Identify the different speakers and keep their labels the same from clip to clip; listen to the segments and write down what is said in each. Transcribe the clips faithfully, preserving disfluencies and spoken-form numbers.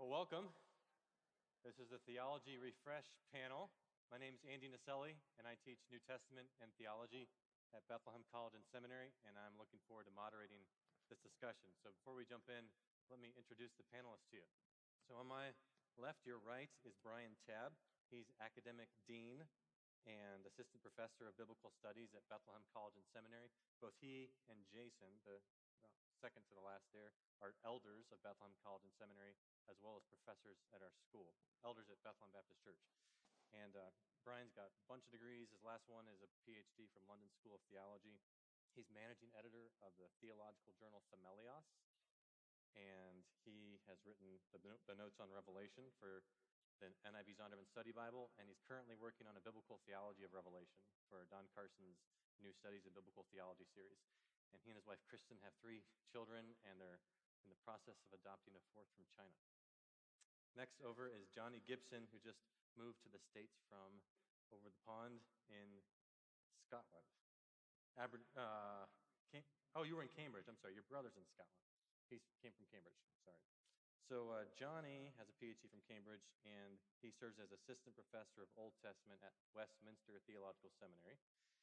Speaker 1: Well, welcome. This is the Theology Refresh panel. My name is Andy Naselli, and I teach New Testament and theology at Bethlehem College and Seminary, and I'm looking forward to moderating this discussion. So before we jump in, let me introduce the panelists to you. So on my left, your right, is Brian Tabb. He's Academic Dean and Assistant Professor of Biblical Studies at Bethlehem College and Seminary. Both he and Jason, the well, second to the last there, are elders of Bethlehem College and Seminary, as well as professors at our school, elders at Bethlehem Baptist Church. And uh, Brian's got a bunch of degrees. His last one is a P H D from London School of Theology. He's managing editor of the theological journal Themelios, and he has written the, the notes on Revelation for the N I V Zondervan Study Bible, and he's currently working on a biblical theology of Revelation for Don Carson's New Studies in Biblical Theology series. And he and his wife, Kristen, have three children, and they're in the process of adopting a fourth from China. Next over is Johnny Gibson, who just moved to the States from over the pond in Scotland. Aber, uh, Cam- oh, you were in Cambridge. I'm sorry. Your brother's in Scotland. He came from Cambridge. Sorry. So uh, Johnny has a P H D from Cambridge, and he serves as assistant professor of Old Testament at Westminster Theological Seminary.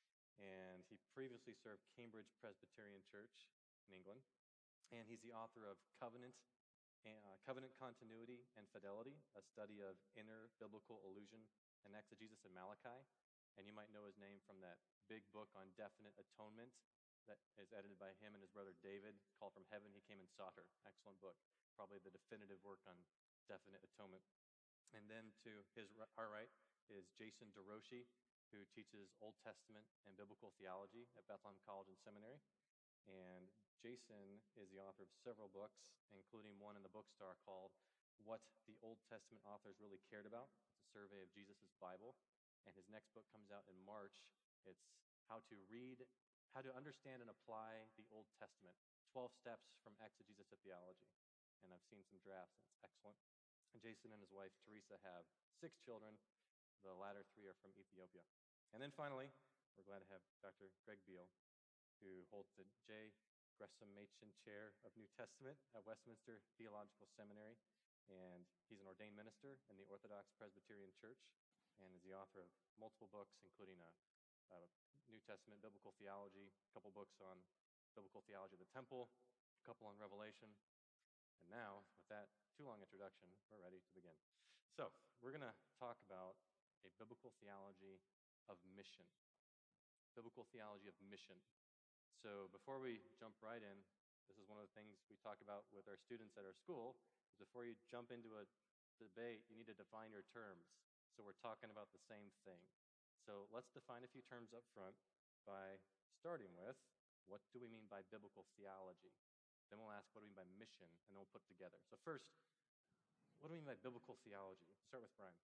Speaker 1: And he previously served Cambridge Presbyterian Church in England. And he's the author of Covenant Uh, Covenant Continuity and Fidelity, a study of inner biblical allusion and exegesis in Malachi. And you might know his name from that big book on definite atonement that is edited by him and his brother David, called From Heaven He Came and Sought Her. Excellent book, probably the definitive work on definite atonement. And then to his our right is Jason DeRoshi, who teaches Old Testament and biblical theology at Bethlehem College and Seminary. And Jason is the author of several books, including one in the bookstore called What the Old Testament Authors Really Cared About. It's a survey of Jesus' Bible. And his next book comes out in March. It's How to Read, How to Understand and Apply the Old Testament, twelve Steps from Exegesis to Theology. And I've seen some drafts, and it's excellent. And Jason and his wife, Teresa, have six children. The latter three are from Ethiopia. And then finally, we're glad to have Doctor Greg Beale, who holds the J. Gresham Machen Chair of New Testament at Westminster Theological Seminary. And he's an ordained minister in the Orthodox Presbyterian Church, and is the author of multiple books, including a, a New Testament biblical theology, a couple books on biblical theology of the temple, a couple on Revelation. And now, with that too long introduction, we're ready to begin. So, we're going to talk about a biblical theology of mission. Biblical theology of mission. So before we jump right in, this is one of the things we talk about with our students at our school. Before you jump into a debate, you need to define your terms. So we're talking about the same thing. So let's define a few terms up front by starting with, what do we mean by biblical theology? Then we'll ask, what do we mean by mission? And then we'll put it together. So first, what do we mean by biblical theology? Start with Brian.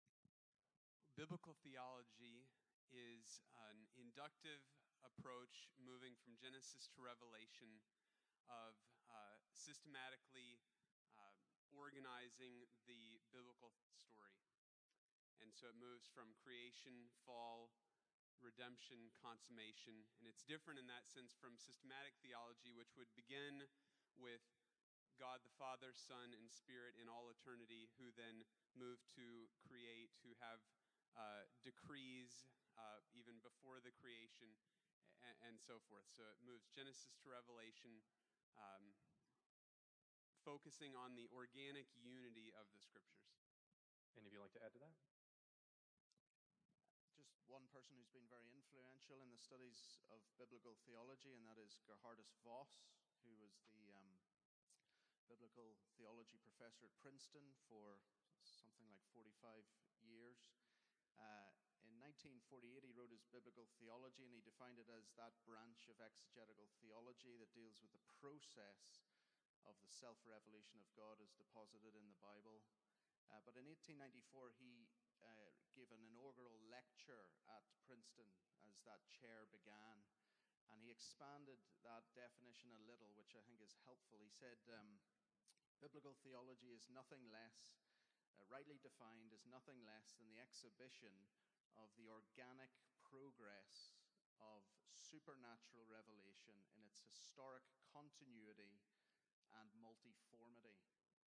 Speaker 2: Biblical theology is an inductive approach moving from Genesis to Revelation of uh, systematically uh, organizing the biblical story. And so it moves from creation, fall, redemption, consummation. And it's different in that sense from systematic theology, which would begin with God the Father, Son, and Spirit in all eternity, who then move to create, who have uh, decrees uh, even before the creation, and, and so forth. So it moves Genesis to Revelation, um, focusing on the organic unity of the Scriptures.
Speaker 1: Any of you like to add to that?
Speaker 3: Just one person who's been very influential in the studies of biblical theology, and that is Gerhardus Voss, who was the um, biblical theology professor at Princeton for something like forty-five years. Uh, in nineteen forty-eight, he wrote his Biblical Theology, and he defined it as that branch of exegetical theology that deals with the process of the self-revelation of God as deposited in the Bible. Uh, but in eighteen ninety-four, he uh, gave an inaugural lecture at Princeton as that chair began. And he expanded that definition a little, which I think is helpful. He said, um, biblical theology is nothing less, uh, rightly defined, is nothing less than the exhibition of the organic progress of supernatural revelation in its historic continuity and multiformity.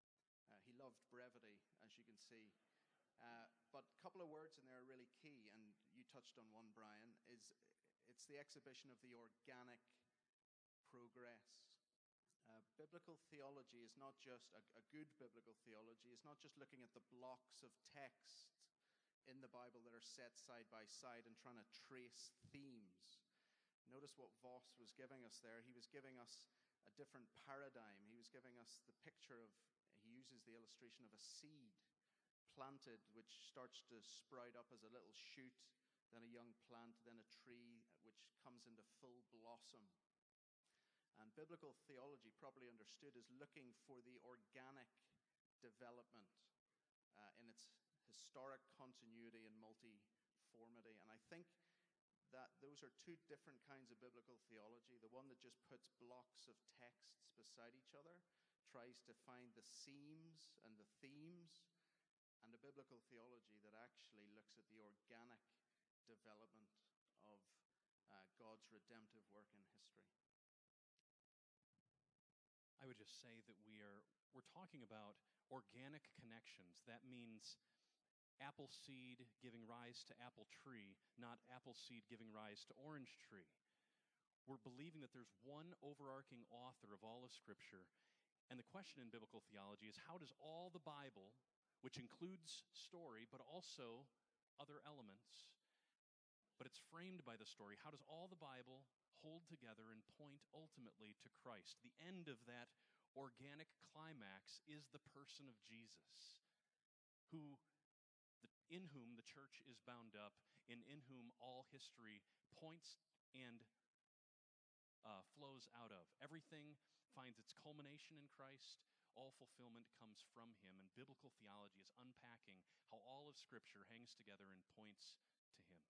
Speaker 3: Uh, he loved brevity, as you can see. Uh, but a couple of words in there are really key, and you touched on one, Brian, is it's the exhibition of the organic progress. Uh, biblical theology is not just, a, a good biblical theology is not just looking at the blocks of text in the Bible that are set side by side and trying to trace themes. Notice what Voss was giving us there. He was giving us a different paradigm. He was giving us the picture of, he uses the illustration of a seed planted, which starts to sprout up as a little shoot, then a young plant, then a tree, which comes into full blossom. And biblical theology, properly understood, is looking for the organic development uh, in its historic continuity and multiformity. And I think that those are two different kinds of biblical theology. The one that just puts blocks of texts beside each other, tries to find the seams and the themes, and a biblical theology that actually looks at the organic development of uh, God's redemptive work in history.
Speaker 4: I would just say that we are we're talking about organic connections. That means apple seed giving rise to apple tree, not apple seed giving rise to orange tree. We're believing that there's one overarching author of all of Scripture. And the question in biblical theology is, how does all the Bible, which includes story, but also other elements, but it's framed by the story, how does all the Bible hold together and point ultimately to Christ? The end of that organic climax is the person of Jesus, who, in whom the church is bound up, and in whom all history points and uh, flows out of. Everything finds its culmination in Christ. All fulfillment comes from him, and biblical theology is unpacking how all of Scripture hangs together and points to him.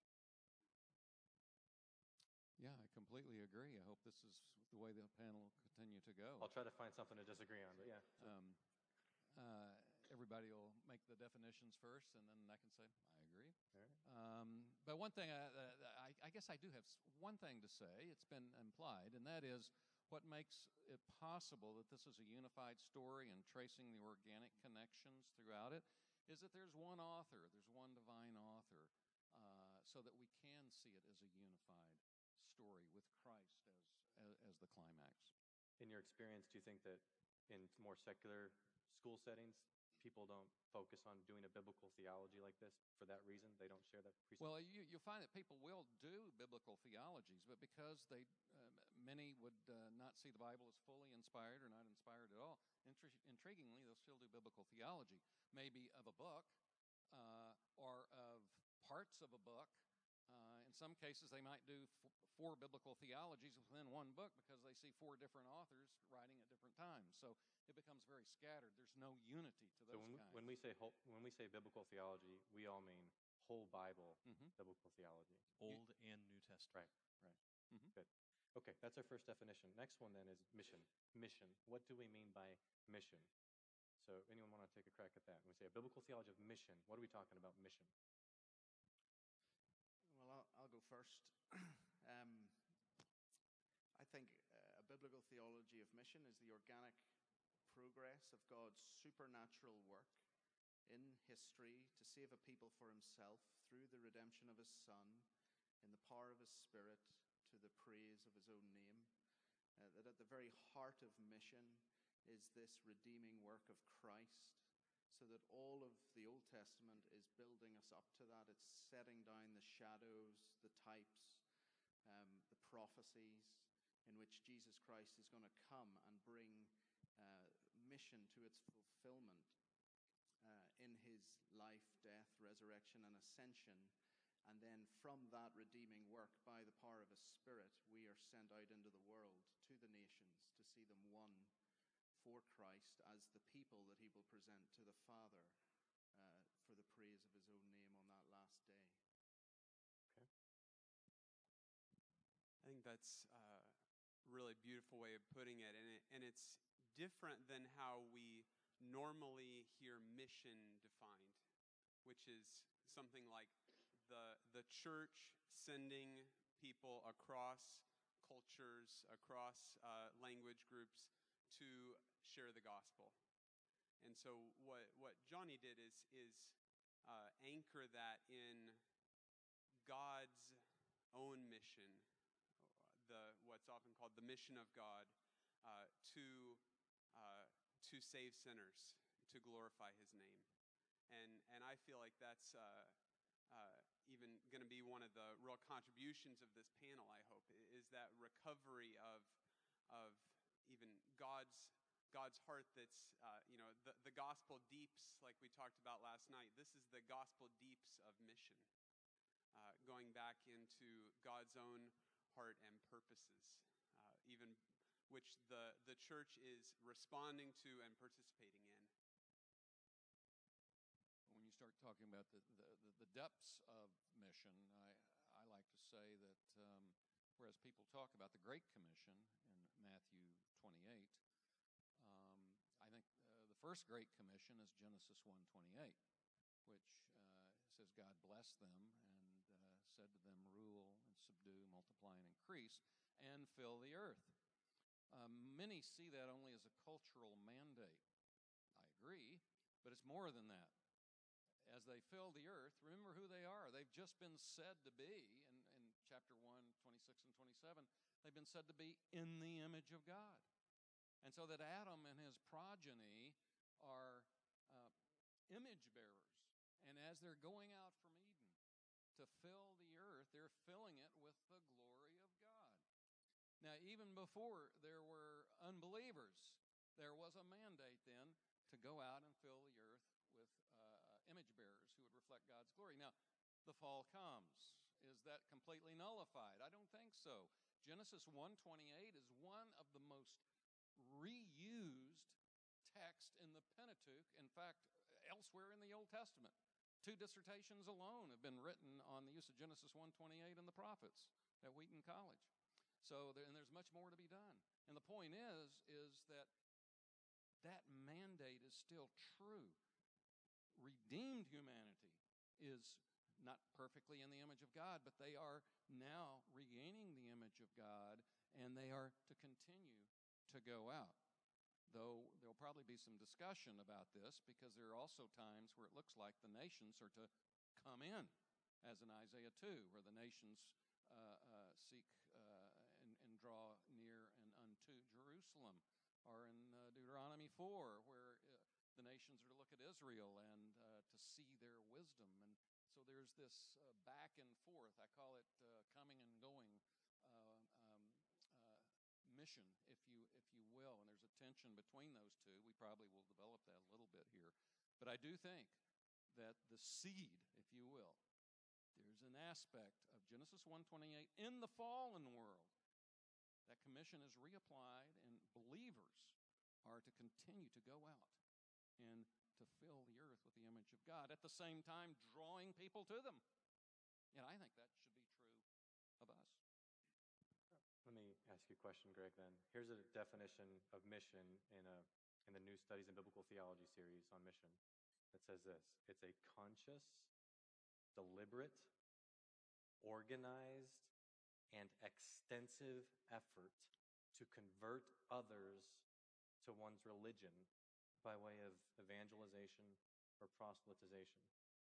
Speaker 5: Yeah, I completely agree. I hope this is the way the panel will continue to go.
Speaker 1: I'll try to find something to disagree on, but yeah. So.
Speaker 5: Um, uh, everybody will make the definitions first, and then I can say, I agree.
Speaker 1: All right.
Speaker 5: Um, but one thing, I, I, I guess I do have one thing to say. It's been implied, and that is what makes it possible that this is a unified story and tracing the organic connections throughout it is that there's one author, there's one divine author, uh, so that we can see it as a unified story with Christ as, as, as the climax.
Speaker 1: In your experience, do you think that in more secular school settings, people don't focus on doing a biblical theology like this for that reason? They don't share that presupposition?
Speaker 5: Well, you, you'll find that people will do biblical theologies, but because they, uh, many would uh, not see the Bible as fully inspired or not inspired at all, intri- intriguingly, they'll still do biblical theology, maybe of a book uh, or of parts of a book. Uh, in some cases, they might do f- four biblical theologies within one book because they see four different authors writing at different times. So it becomes very scattered. There's no unity to those
Speaker 1: So when we,
Speaker 5: kinds.
Speaker 1: when we say whole, when we say biblical theology, we all mean whole Bible
Speaker 5: Mhm.
Speaker 1: biblical theology.
Speaker 4: Old and New Testament.
Speaker 1: Right.
Speaker 5: Right. Mhm.
Speaker 1: Good. Okay, that's our first definition. Next one then is mission. Mission. What do we mean by mission? So anyone want to take a crack at that? When we say a biblical theology of mission, what are we talking about mission?
Speaker 3: Well, I'll, I'll go first. um, I think uh, a biblical theology of mission is the organic progress of God's supernatural work in history to save a people for himself through the redemption of his Son, in the power of his Spirit, to the praise of his own name. Uh, that at the very heart of mission is this redeeming work of Christ, so that all of the Old Testament is building us up to that. It's setting down the shadows, the types, um, the prophecies in which Jesus Christ is going to come and bring uh, mission to its fulfillment uh, in his life, death, resurrection, and ascension. And then from that redeeming work, by the power of his Spirit, we are sent out into the world to the nations to see them won for Christ as the people that he will present to the Father uh, for the praise of his own name on that last day.
Speaker 1: Okay.
Speaker 2: I think that's a really beautiful way of putting it, and, it, and it's different than how we normally hear mission defined, which is something like the, the church sending people across cultures, across uh, language groups to share the gospel. And so what what Johnny did is is uh, anchor that in God's own mission, the what's often called the mission of God, uh, to uh, to save sinners, to glorify His name, and and I feel like that's uh, uh, even going to be one of the real contributions of this panel. I hope is that recovery of of even God's God's heart. That's uh, you know the the gospel deeps, like we talked about last night. This is the gospel deeps of mission, uh, going back into God's own heart and purposes, uh, even which the, the church is responding to and participating in.
Speaker 5: When you start talking about the, the, the depths of mission, I, I like to say that um, whereas people talk about the Great Commission in Matthew twenty-eight, um, I think uh, the first Great Commission is Genesis one twenty-eight, which uh, says God blessed them and uh, said to them, rule and subdue, multiply and increase, and fill the earth. Um, many see that only as a cultural mandate. I agree, but it's more than that. As they fill the earth, remember who they are. They've just been said to be, in, in chapter one, twenty-six and twenty-seven, they've been said to be in the image of God. And so that Adam and his progeny are uh, image bearers. And as they're going out from Eden to fill the earth, they're filling it with the glory of God. Now, even before there were unbelievers, there was a mandate then to go out and fill the earth with uh, image bearers who would reflect God's glory. Now, the fall comes. Is that completely nullified? I don't think so. Genesis one twenty-eight is one of the most reused texts in the Pentateuch. In fact, elsewhere in the Old Testament. Two dissertations alone have been written on the use of Genesis one twenty-eight in the prophets at Wheaton College. So, there, and there's much more to be done. And the point is, is that that mandate is still true. Redeemed humanity is not perfectly in the image of God, but they are now regaining the image of God, and they are to continue to go out. Though there'll probably be some discussion about this, because there are also times where it looks like the nations are to come in, as in Isaiah two, where the nations uh, uh, seek uh, and, and draw near and unto Jerusalem, or in uh, Deuteronomy four, where uh, the nations are to look at Israel and uh, to see their wisdom. And so there's this uh, back and forth. I call it uh, coming and going uh, um, uh, mission, if you if you will. And there's a tension between those two. We probably will develop that a little bit here. But I do think that the seed, if you will, there's an aspect of Genesis one twenty-eight in the fallen world. That commission is reapplied, and believers are to continue to go out and to fill the earth with the image of God, at the same time drawing people to them. And I think that should be true of us.
Speaker 1: Let me ask you a question, Greg, then. Here's a definition of mission in, a, in the New Studies in Biblical Theology series on mission. It says this: it's a conscious, deliberate, organized, and extensive effort to convert others to one's religion by way of evangelization or proselytization.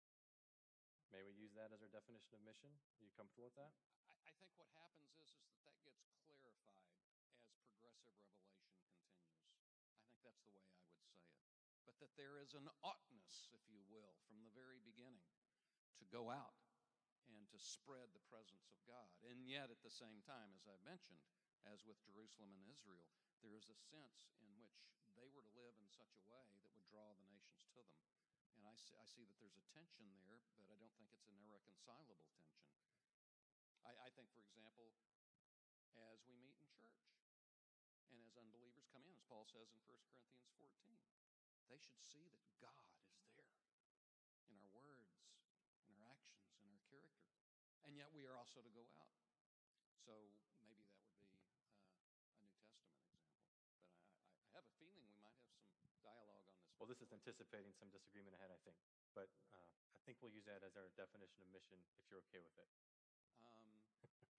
Speaker 1: May we use that as our definition of mission? Are you comfortable with that?
Speaker 5: I, I think what happens is, is that that gets clarified as progressive revelation continues. I think that's the way I would say it. But that there is an oughtness, if you will, from the very beginning to go out and to spread the presence of God. And yet, at the same time, as I mentioned, as with Jerusalem and Israel, there is a sense in which they were to live in such a way that would draw the nations to them. And I see, I see that there's a tension there, but I don't think it's an irreconcilable tension. I, I think, for example, as we meet in church, and as unbelievers come in, as Paul says in First Corinthians fourteen, they should see that God is there in our words, in our actions, in our character. And yet we are also to go out. So maybe that would be uh, a New Testament example. But I, I have a feeling we might have some dialogue on this.
Speaker 1: Well, this is anticipating some disagreement ahead, I think. But uh, I think we'll use that as our definition of mission, if you're okay with it.
Speaker 5: Um,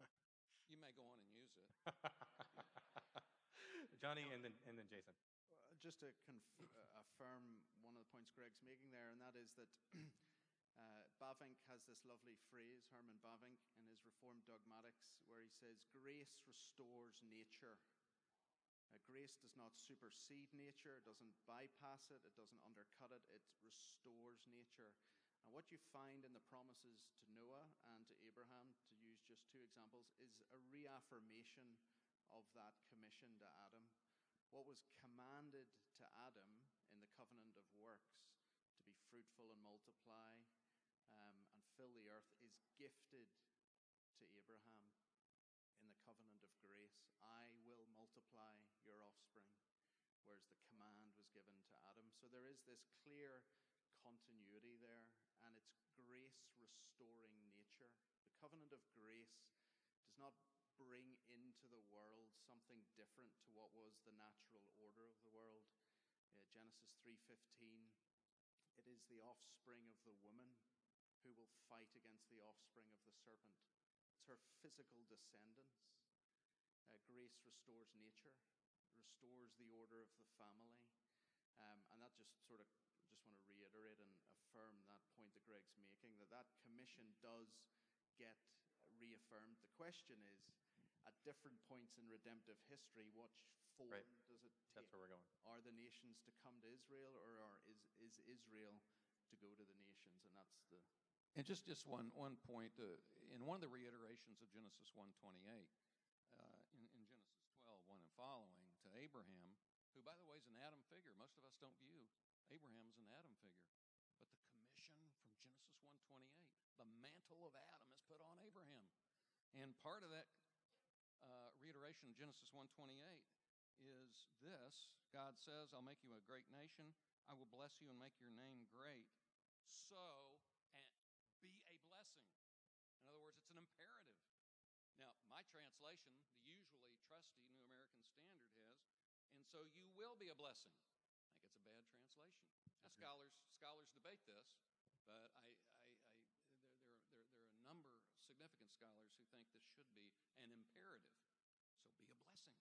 Speaker 5: you may go on and use it.
Speaker 1: Johnny and then, and then Jason.
Speaker 3: just to conf- uh, affirm one of the points Greg's making there, and that is that uh, Bavinck has this lovely phrase, Herman Bavinck, in his Reformed Dogmatics, where he says, grace restores nature. Uh, grace does not supersede nature, it doesn't bypass it, it doesn't undercut it, it restores nature. And what you find in the promises to Noah and to Abraham, to use just two examples, is a reaffirmation of that commission to Adam. What was commanded to Adam in the covenant of works, to be fruitful and multiply um, and fill the earth, is gifted to Abraham in the covenant of grace. I will multiply your offspring, whereas the command was given to Adam. So there is this clear continuity there, and it's grace restoring nature. The covenant of grace does not bring into the world something different to what was the natural order of the world. Uh, Genesis three fifteen, it is the offspring of the woman who will fight against the offspring of the serpent. It's her physical descendants. Uh, grace restores nature, restores the order of the family. Um, and that just sort of, just want to reiterate and affirm that point that Greg's making, that that commission does get reaffirmed. The question is, at different points in redemptive history, what form
Speaker 1: Right.
Speaker 3: does it take?
Speaker 1: That's where we're going.
Speaker 3: Are the nations to come to Israel, or are, is, is Israel to go to the nations? And that's the...
Speaker 5: And just, just one, one point, uh, in one of the reiterations of Genesis one twenty-eight, uh, in, in Genesis twelve, one and following, to Abraham, who, by the way, is an Adam figure. Most of us don't view Abraham as an Adam figure. But the commission from Genesis one twenty-eight, the mantle of Adam is put on Abraham. And part of that uh, reiteration of Genesis one twenty-eight is this. God says, I'll make you a great nation. I will bless you and make your name great. So, and be a blessing. In other words, it's an imperative. Now, my translation, the usually trusty New American Standard, has, and so you will be a blessing. I think it's a bad translation. Now, scholars scholars debate this, but I, I, I there, there, there, there are a number of significant scholars who think this should be an imperative. So be a blessing.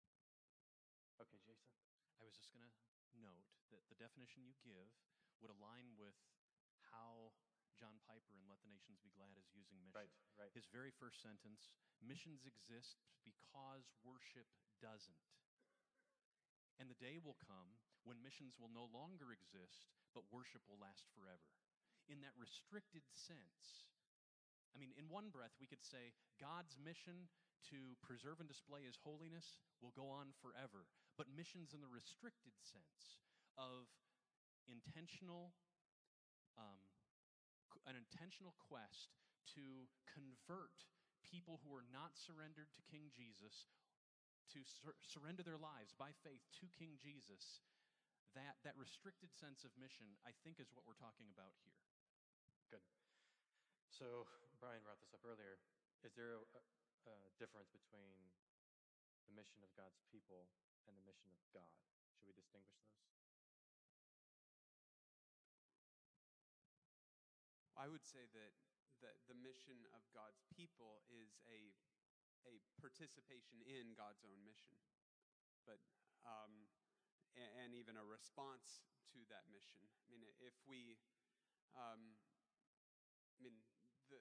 Speaker 1: Okay, Jason.
Speaker 4: I was just going to note that the definition you give would align with how John Piper in Let the Nations Be Glad is using mission.
Speaker 1: Right, right.
Speaker 4: His very first sentence, missions exist because worship doesn't. And the day will come when missions will no longer exist, but worship will last forever. In that restricted sense, I mean, in one breath, we could say God's mission to preserve and display his holiness will go on forever. But missions in the restricted sense of intentional, um, an intentional quest to convert people who are not surrendered to King Jesus, to sur- surrender their lives by faith to King Jesus, that, that restricted sense of mission, I think, is what we're talking about here.
Speaker 1: Good. So, Brian brought this up earlier. Is there a, a difference between the mission of God's people and the mission of God? Should we distinguish those?
Speaker 2: I would say that the, the mission of God's people is a, a participation in God's own mission, but um, and, and even a response to that mission. I mean, if we, um, I mean, the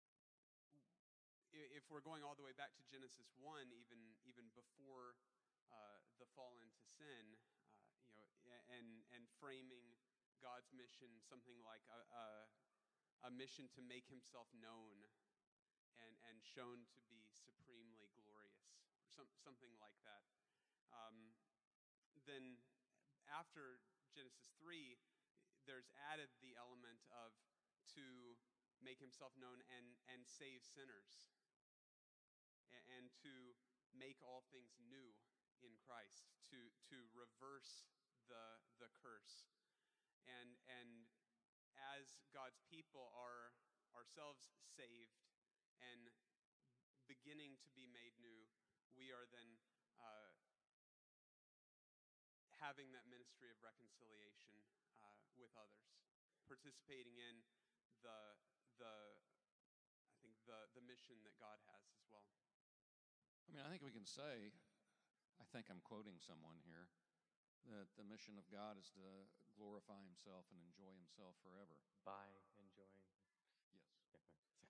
Speaker 2: if we're going all the way back to Genesis one, even even before uh, the fall into sin, uh, you know, and and framing God's mission something like a, a a mission to make himself known and, and shown to be supremely glorious, or some, something like that. Um, then after Genesis three, there's added the element of to make himself known and, and save sinners, and, and to make all things new in Christ, to, to reverse the, the curse. And, and as God's people are ourselves saved and beginning to be made new, we are then uh, having that ministry of reconciliation uh, with others, participating in the the I think the the mission that God has as well.
Speaker 5: I mean, I think we can say, I think I'm quoting someone here, that the mission of God is to glorify Himself and enjoy Himself forever.
Speaker 1: By enjoying.
Speaker 5: Yes.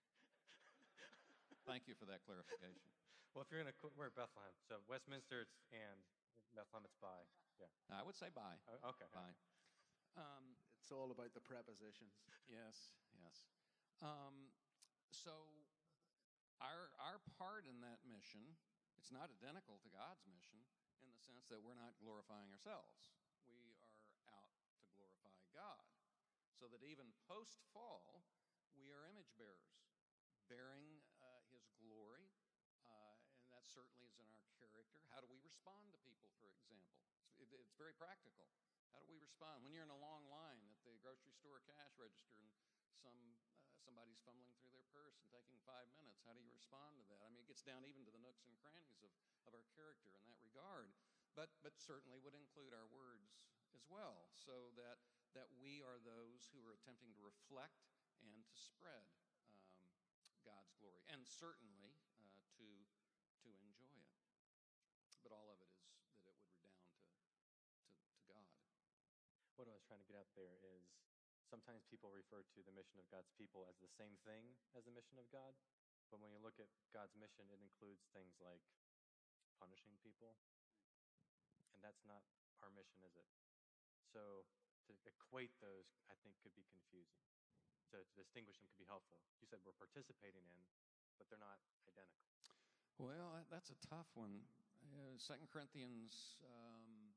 Speaker 5: Thank you for that clarification.
Speaker 1: Well, if you're going to, we're at Bethlehem. So Westminster it's and, Bethlehem it's by. Yeah.
Speaker 5: I would say bye.
Speaker 1: Oh, okay.
Speaker 5: Bye. Um,
Speaker 3: It's all about the prepositions.
Speaker 5: yes, yes. Um, so our our part in that mission, it's not identical to God's mission in the sense that we're not glorifying ourselves. We are out to glorify God. So that even post-fall, we are image bearers, bearing uh, His glory, uh, and that certainly is in our character. How do we respond to people, for example? It's, it, it's very practical. How do we respond when you're in a long line at the grocery store cash register and some uh, somebody's fumbling through their purse and taking five minutes? How do you respond to that? I mean, it gets down even to the nooks and crannies of, of our character in that regard, but but certainly would include our words as well, so that that we are those who are attempting to reflect and to spread um, God's glory, and certainly uh, to to enjoy it. But all of it is that it would redound to to, to God.
Speaker 1: What I was trying to get at there is sometimes people refer to the mission of God's people as the same thing as the mission of God. But when you look at God's mission, it includes things like punishing people. And that's not our mission, is it? So to equate those, I think, could be confusing. To, to distinguish them could be helpful. You said we're participating in, but they're not identical.
Speaker 5: Well, that- that's a tough one. Uh, Second Corinthians um,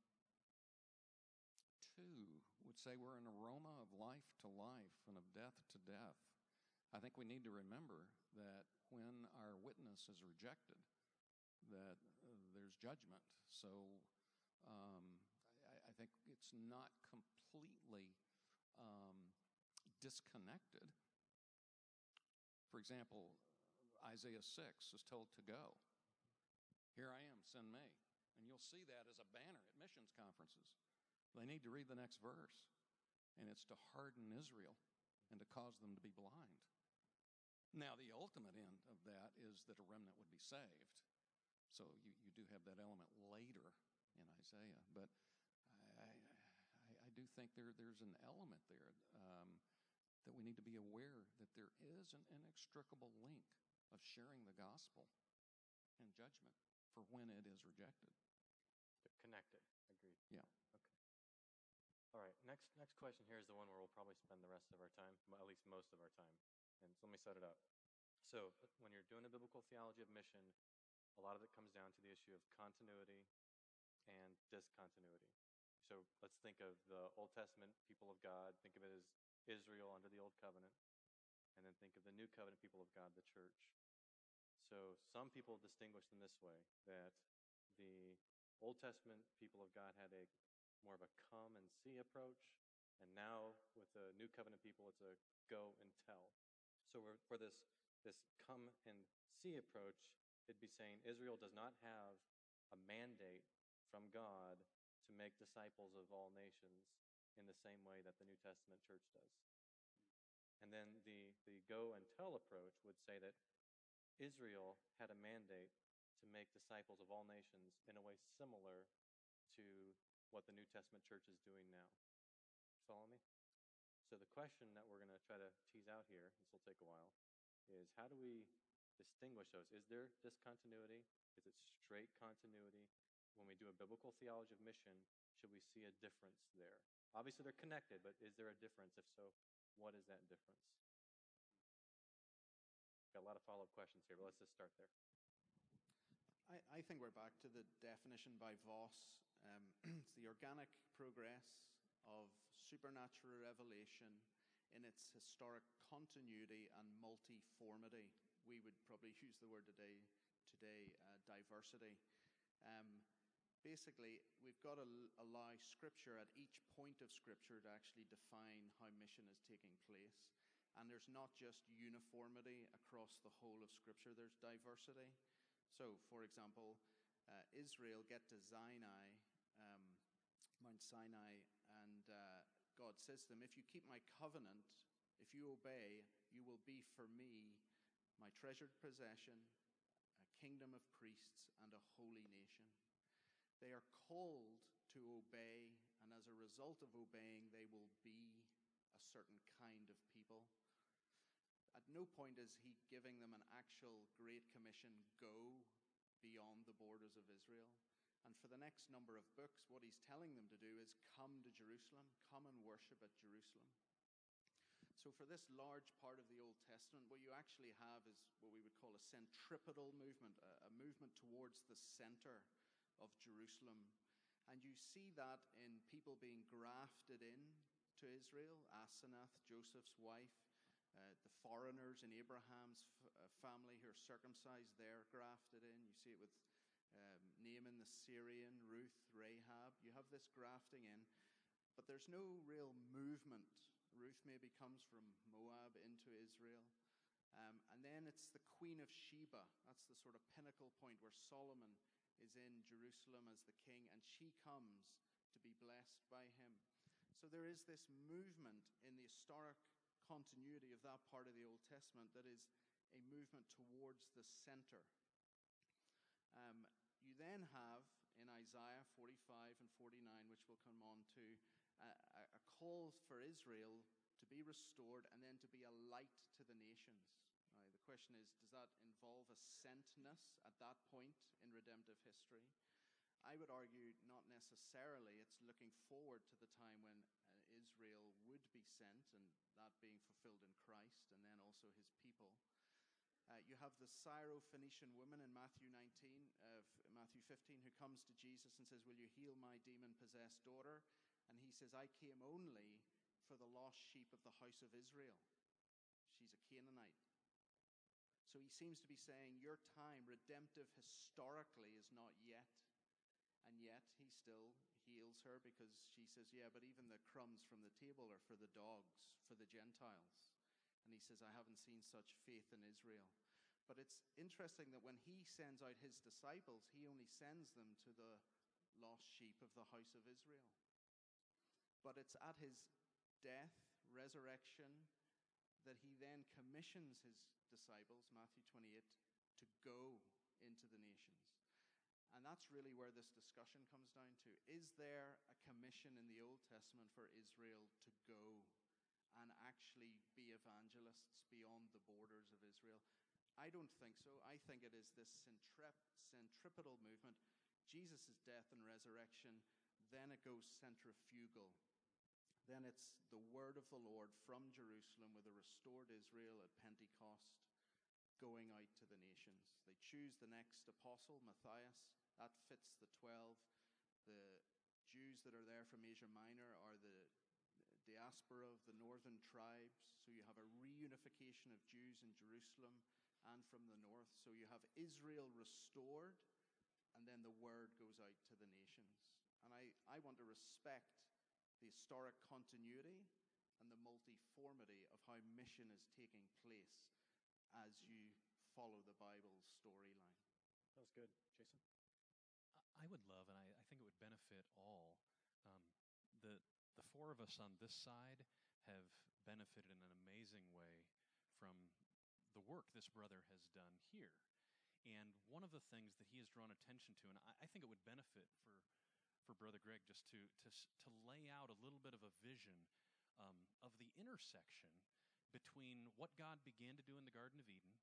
Speaker 5: two would say we're an aroma of life to life and of death to death. I think we need to remember that when our witness is rejected, that uh, there's judgment. So um, I, I think it's not completely um, disconnected. For example, Isaiah six is told to go. Here I am, send me. And you'll see that as a banner at missions conferences. They need to read the next verse, and it's to harden Israel and to cause them to be blind. Now, the ultimate end of that is that a remnant would be saved. So you, you do have that element later in Isaiah. But I, I, I do think there, there's an element there um, that we need to be aware that there is an inextricable link of sharing the gospel and judgment for when it is rejected.
Speaker 1: They're connected. Agreed.
Speaker 5: Yeah.
Speaker 1: Okay. All right. Next next question here is the one where we'll probably spend the rest of our time, mo- at least most of our time. And so let me set it up. So when you're doing a biblical theology of mission, a lot of it comes down to the issue of continuity and discontinuity. So let's think of the Old Testament people of God. Think of it as Israel under the Old Covenant. And then think of the New Covenant people of God, the church. So some people distinguish them this way, that the Old Testament people of God had a more of a come and see approach, and now with the New Covenant people, it's a go and tell. So we're, for this this come and see approach, it'd be saying Israel does not have a mandate from God to make disciples of all nations in the same way that the New Testament church does. And then the, the go and tell approach would say that Israel had a mandate to make disciples of all nations in a way similar to what the New Testament church is doing now. Follow me? So the question that we're going to try to tease out here, this will take a while, is how do we distinguish those? Is there discontinuity? Is it straight continuity? When we do a biblical theology of mission, should we see a difference there? Obviously they're connected, but is there a difference? If so, what is that difference? Got a lot of follow-up questions here, but let's just start there.
Speaker 3: I, I think we're back to the definition by Voss. Um, it's the organic progress of supernatural revelation in its historic continuity and multiformity. We would probably use the word today, today uh, diversity. Um, basically, we've got to l- allow Scripture at each point of Scripture to actually define how mission is taking place. And there's not just uniformity across the whole of Scripture, there's diversity. So, for example, uh, Israel get to Sinai, um, Mount Sinai, and uh, God says to them, if you keep my covenant, if you obey, you will be for me my treasured possession, a kingdom of priests, and a holy nation. They are called to obey, and as a result of obeying, they will be a certain kind of people. At no point is he giving them an actual Great Commission, go beyond the borders of Israel. And for the next number of books, what he's telling them to do is come to Jerusalem, come and worship at Jerusalem. So for this large part of the Old Testament, what you actually have is what we would call a centripetal movement, a, a movement towards the center of Jerusalem. And you see that in people being grafted in to Israel, Asenath, Joseph's wife, uh, the foreigners in Abraham's f- uh, family who are circumcised, they're grafted in. You see it with um, Naaman the Syrian, Ruth, Rahab. You have this grafting in, but there's no real movement. Ruth maybe comes from Moab into Israel. Um, and then it's the Queen of Sheba. That's the sort of pinnacle point where Solomon is in Jerusalem as the king, and she comes to be blessed by him. So there is this movement in the historic continuity of that part of the Old Testament that is a movement towards the center. Um, you then have in Isaiah forty-five and forty-nine, which we'll come on to, a, a call for Israel to be restored and then to be a light to the nations. Now, the question is, does that involve a sentness at that point in redemptive history? I would argue not necessarily. It's looking forward to the time when uh, Israel would be sent, and that being fulfilled in Christ, and then also his people. Uh, you have the Syro-Phoenician woman in Matthew nineteen, uh, Matthew fifteen, who comes to Jesus and says, will you heal my demon-possessed daughter? And he says, I came only for the lost sheep of the house of Israel. She's a Canaanite. So he seems to be saying, your time, redemptive historically, is not yet. And yet he still heals her because she says, yeah, but even the crumbs from the table are for the dogs, for the Gentiles. And he says, I haven't seen such faith in Israel. But it's interesting that when he sends out his disciples, he only sends them to the lost sheep of the house of Israel. But it's at his death, resurrection, that he then commissions his disciples, Matthew twenty-eight, to go into the nations. And that's really where this discussion comes down to. Is there a commission in the Old Testament for Israel to go and actually be evangelists beyond the borders of Israel? I don't think so. I think it is this centrip- centripetal movement. Jesus' death and resurrection, then it goes centrifugal. Then it's the word of the Lord from Jerusalem with a restored Israel at Pentecost going out to the nations. They choose the next apostle, Matthias. That fits the twelve. The Jews that are there from Asia Minor are the diaspora of the northern tribes. So you have a reunification of Jews in Jerusalem and from the north. So you have Israel restored, and then the word goes out to the nations. And I, I want to respect the historic continuity and the multiformity of how mission is taking place as you follow the Bible's storyline.
Speaker 1: That was good. Jason?
Speaker 4: I would love, and I, I think it would benefit all. Um, the the four of us on this side have benefited in an amazing way from the work this brother has done here. And one of the things that he has drawn attention to, and I, I think it would benefit for for Brother Greg just to to to lay out a little bit of a vision um, of the intersection between what God began to do in the Garden of Eden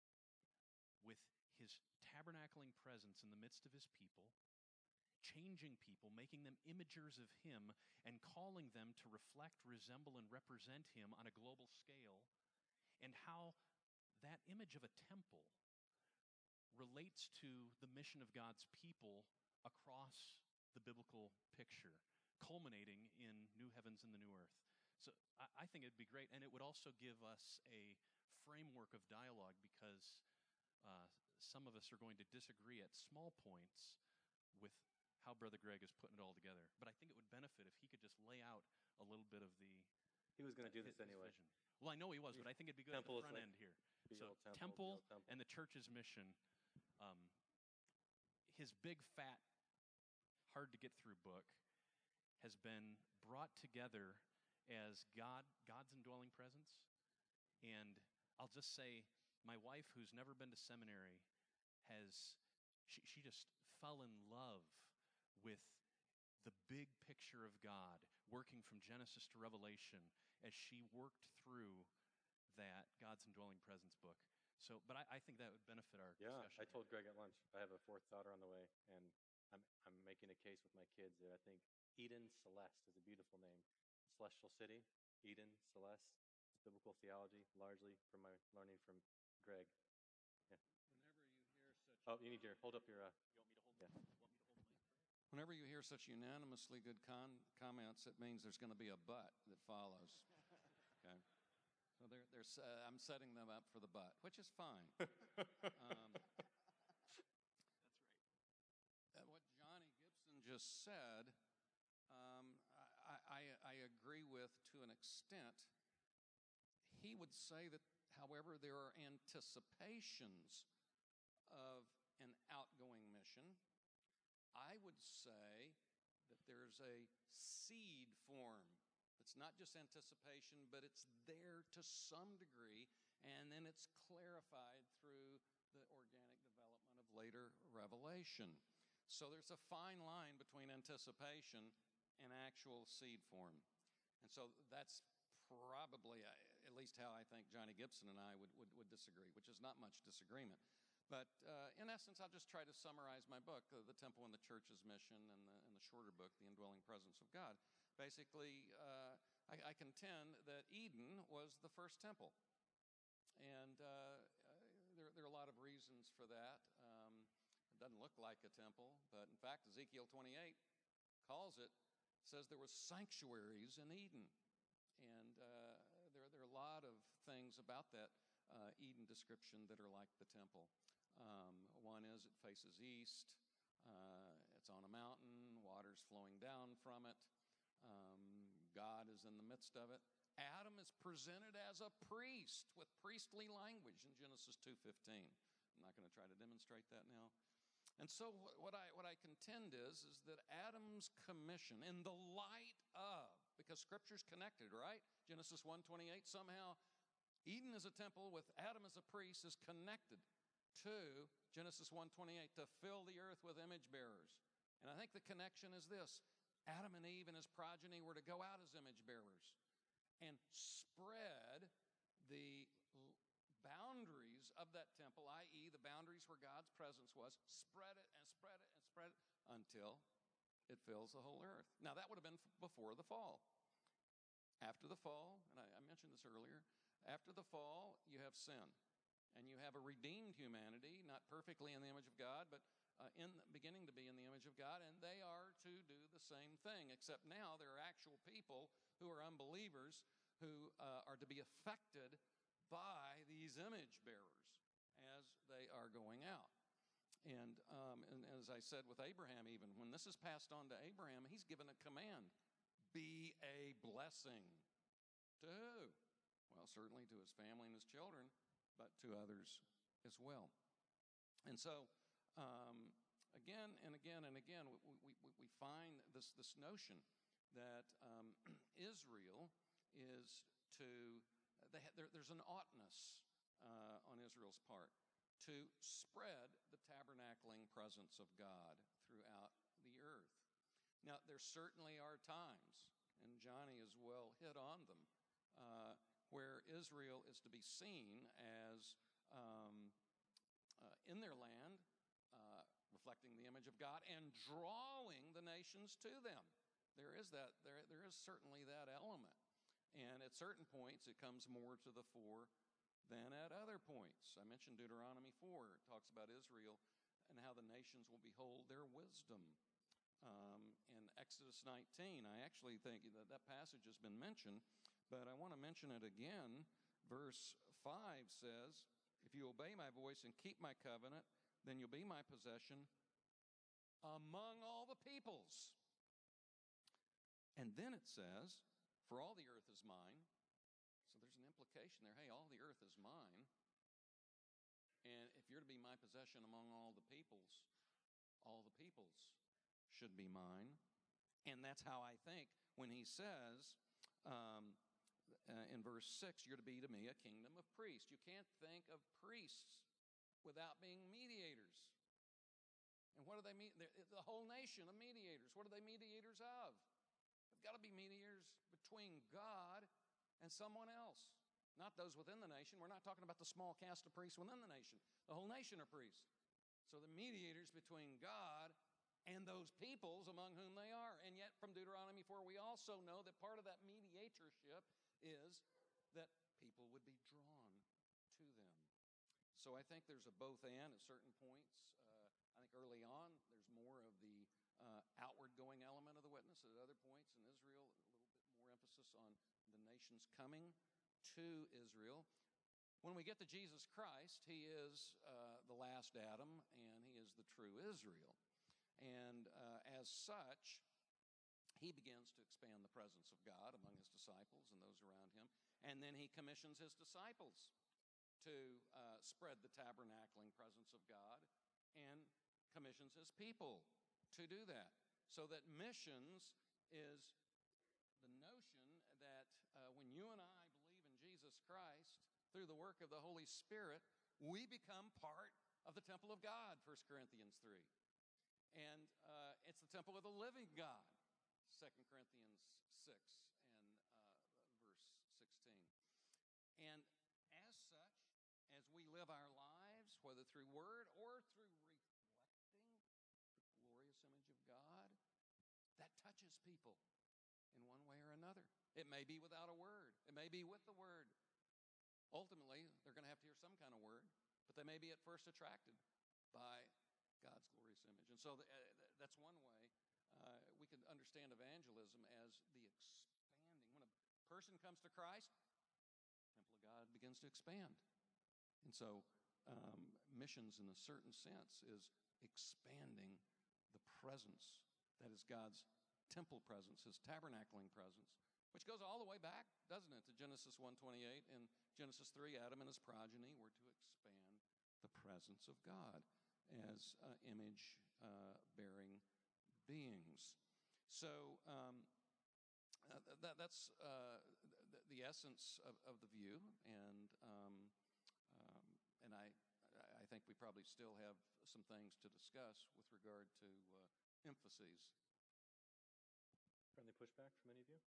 Speaker 4: with his tabernacling presence in the midst of his people, changing people, making them imagers of him, and calling them to reflect, resemble, and represent him on a global scale, and how that image of a temple relates to the mission of God's people across the biblical picture, culminating in new heavens and the new earth. So I, I think it'd be great, and it would also give us a framework of dialogue because uh, some of us are going to disagree at small points with how Brother Greg is putting it all together. But I think it would benefit if he could just lay out a little bit of the
Speaker 1: He was going to do
Speaker 4: his,
Speaker 1: this
Speaker 4: his
Speaker 1: anyway.
Speaker 4: vision. Well, I know he was, but I think it'd be good
Speaker 1: Temple
Speaker 4: at
Speaker 1: is
Speaker 4: the front
Speaker 1: like
Speaker 4: end here.
Speaker 1: the
Speaker 4: So
Speaker 1: old temple,
Speaker 4: temple,
Speaker 1: the old temple.
Speaker 4: and the church's mission. Um, his big, fat, hard-to-get-through book has been brought together as God, God's indwelling presence. And I'll just say, my wife, who's never been to seminary, has she, she just fell in love with the big picture of God, working from Genesis to Revelation, as she worked through that God's Indwelling Presence book. So, but I, I think that would benefit our
Speaker 1: Yeah,
Speaker 4: discussion.
Speaker 1: I told Greg at lunch, I have a fourth daughter on the way, and I'm, I'm making a case with my kids that I think Eden Celeste is a beautiful name. Celestial City, Eden, Celeste. It's biblical theology, largely from my learning from Greg. Yeah. Oh, you need your, hold up your, uh, yeah.
Speaker 5: Whenever you hear such unanimously good con- comments, it means there's going to be a but that follows. Okay, so they're, they're, uh, I'm setting them up for the but, which is fine. um, uh, what Johnny Gibson just said, um, I, I, I agree with to an extent. He would say that, however, there are anticipations of an outgoing mission. I would say that there's a seed form. It's not just anticipation, but it's there to some degree, and then it's clarified through the organic development of later revelation. So there's a fine line between anticipation and actual seed form. And so that's probably, uh, at least how I think Johnny Gibson and I would, would, would disagree, which is not much disagreement. But uh, in essence, I'll just try to summarize my book, uh, The Temple and the Church's Mission, and the, and the shorter book, The Indwelling Presence of God. Basically, uh, I, I contend that Eden was the first temple. And uh, there, there are a lot of reasons for that. Um, it doesn't look like a temple, but in fact, Ezekiel twenty-eight calls it, says there were sanctuaries in Eden. And uh, there, there are a lot of things about that uh, Eden description that are like the temple. Um, one is it faces east, uh, it's on a mountain, water's flowing down from it, um, God is in the midst of it. Adam is presented as a priest with priestly language in Genesis two fifteen. I'm not going to try to demonstrate that now. And so what I, what I contend is, is that Adam's commission in the light of, because Scripture's connected, right? Genesis one twenty-eight, somehow Eden as a temple with Adam as a priest is connected to Genesis one twenty-eight, to fill the earth with image bearers. And I think the connection is this: Adam and Eve and his progeny were to go out as image bearers and spread the boundaries of that temple, that is the boundaries where God's presence was, spread it and spread it and spread it until it fills the whole earth. Now that would have been before the fall. After the fall, and I, I mentioned this earlier, after the fall you have sin. And you have a redeemed humanity, not perfectly in the image of God, but uh, in the, beginning to be in the image of God, and they are to do the same thing, except now there are actual people who are unbelievers who uh, are to be affected by these image bearers as they are going out. And, um, and as I said with Abraham, even when this is passed on to Abraham, he's given a command: be a blessing. To who? Well, certainly to his family and his children, but to others as well. And so, um, again and again and again, we, we, we find this, this notion that um, Israel is to, they ha- there, there's an oughtness uh, on Israel's part to spread the tabernacling presence of God throughout the earth. Now, there certainly are times, and Johnny has well hit on them, uh, where Israel is to be seen as um, uh, in their land, uh, reflecting the image of God and drawing the nations to them. There is that. There, there is certainly that element. And at certain points, it comes more to the fore than at other points. I mentioned Deuteronomy four. It talks about Israel and how the nations will behold their wisdom. Um, in Exodus nineteen, I actually think that that passage has been mentioned, but I want to mention it again. Verse five says, if you obey my voice and keep my covenant, then you'll be my possession among all the peoples. And then it says, for all the earth is mine. So there's an implication there. Hey, all the earth is mine. And if you're to be my possession among all the peoples, all the peoples should be mine. And that's how I think when he says, um, Uh, in verse six, you're to be to me a kingdom of priests. You can't think of priests without being mediators. And what are they meet? The whole nation of mediators. What are they mediators of? They've got to be mediators between God and someone else, not those within the nation. We're not talking about the small caste of priests within the nation. The whole nation are priests. So the mediators between God and those peoples among whom they are. And yet from Deuteronomy four, we also know that part of that mediatorship is that people would be drawn to them. So I think there's a both and at certain points. Uh, I think early on, there's more of the uh, outward going element of the witness. At other points in Israel, a little bit more emphasis on the nations coming to Israel. When we get to Jesus Christ, he is uh, the last Adam, and he is the true Israel. And uh, as such, he begins to expand the presence of God among his disciples and those around him. And then he commissions his disciples to uh, spread the tabernacling presence of God and commissions his people to do that. So that missions is the notion that uh, when you and I believe in Jesus Christ, through the work of the Holy Spirit, we become part of the temple of God, First Corinthians three. And uh, it's the temple of the living God, Second Corinthians six and uh, verse sixteen. And as such, as we live our lives, whether through word or through reflecting the glorious image of God, that touches people in one way or another. It may be without a word. It may be with the word. Ultimately, they're going to have to hear some kind of word, but they may be at first attracted by God's glorious image. And so the, uh, that's one way uh, we can understand evangelism as the expanding. When a person comes to Christ, the temple of God begins to expand. And so um, missions in a certain sense is expanding the presence that is God's temple presence, his tabernacling presence, which goes all the way back, doesn't it, to Genesis one twenty-eight and Genesis three. Adam and his progeny were to expand the presence of God as uh, image-bearing uh, beings. So um, uh, that, that's uh, the, the essence of, of the view, and um, um, and I I think we probably still have some things to discuss with regard to uh, emphases.
Speaker 1: Friendly pushback from any of you?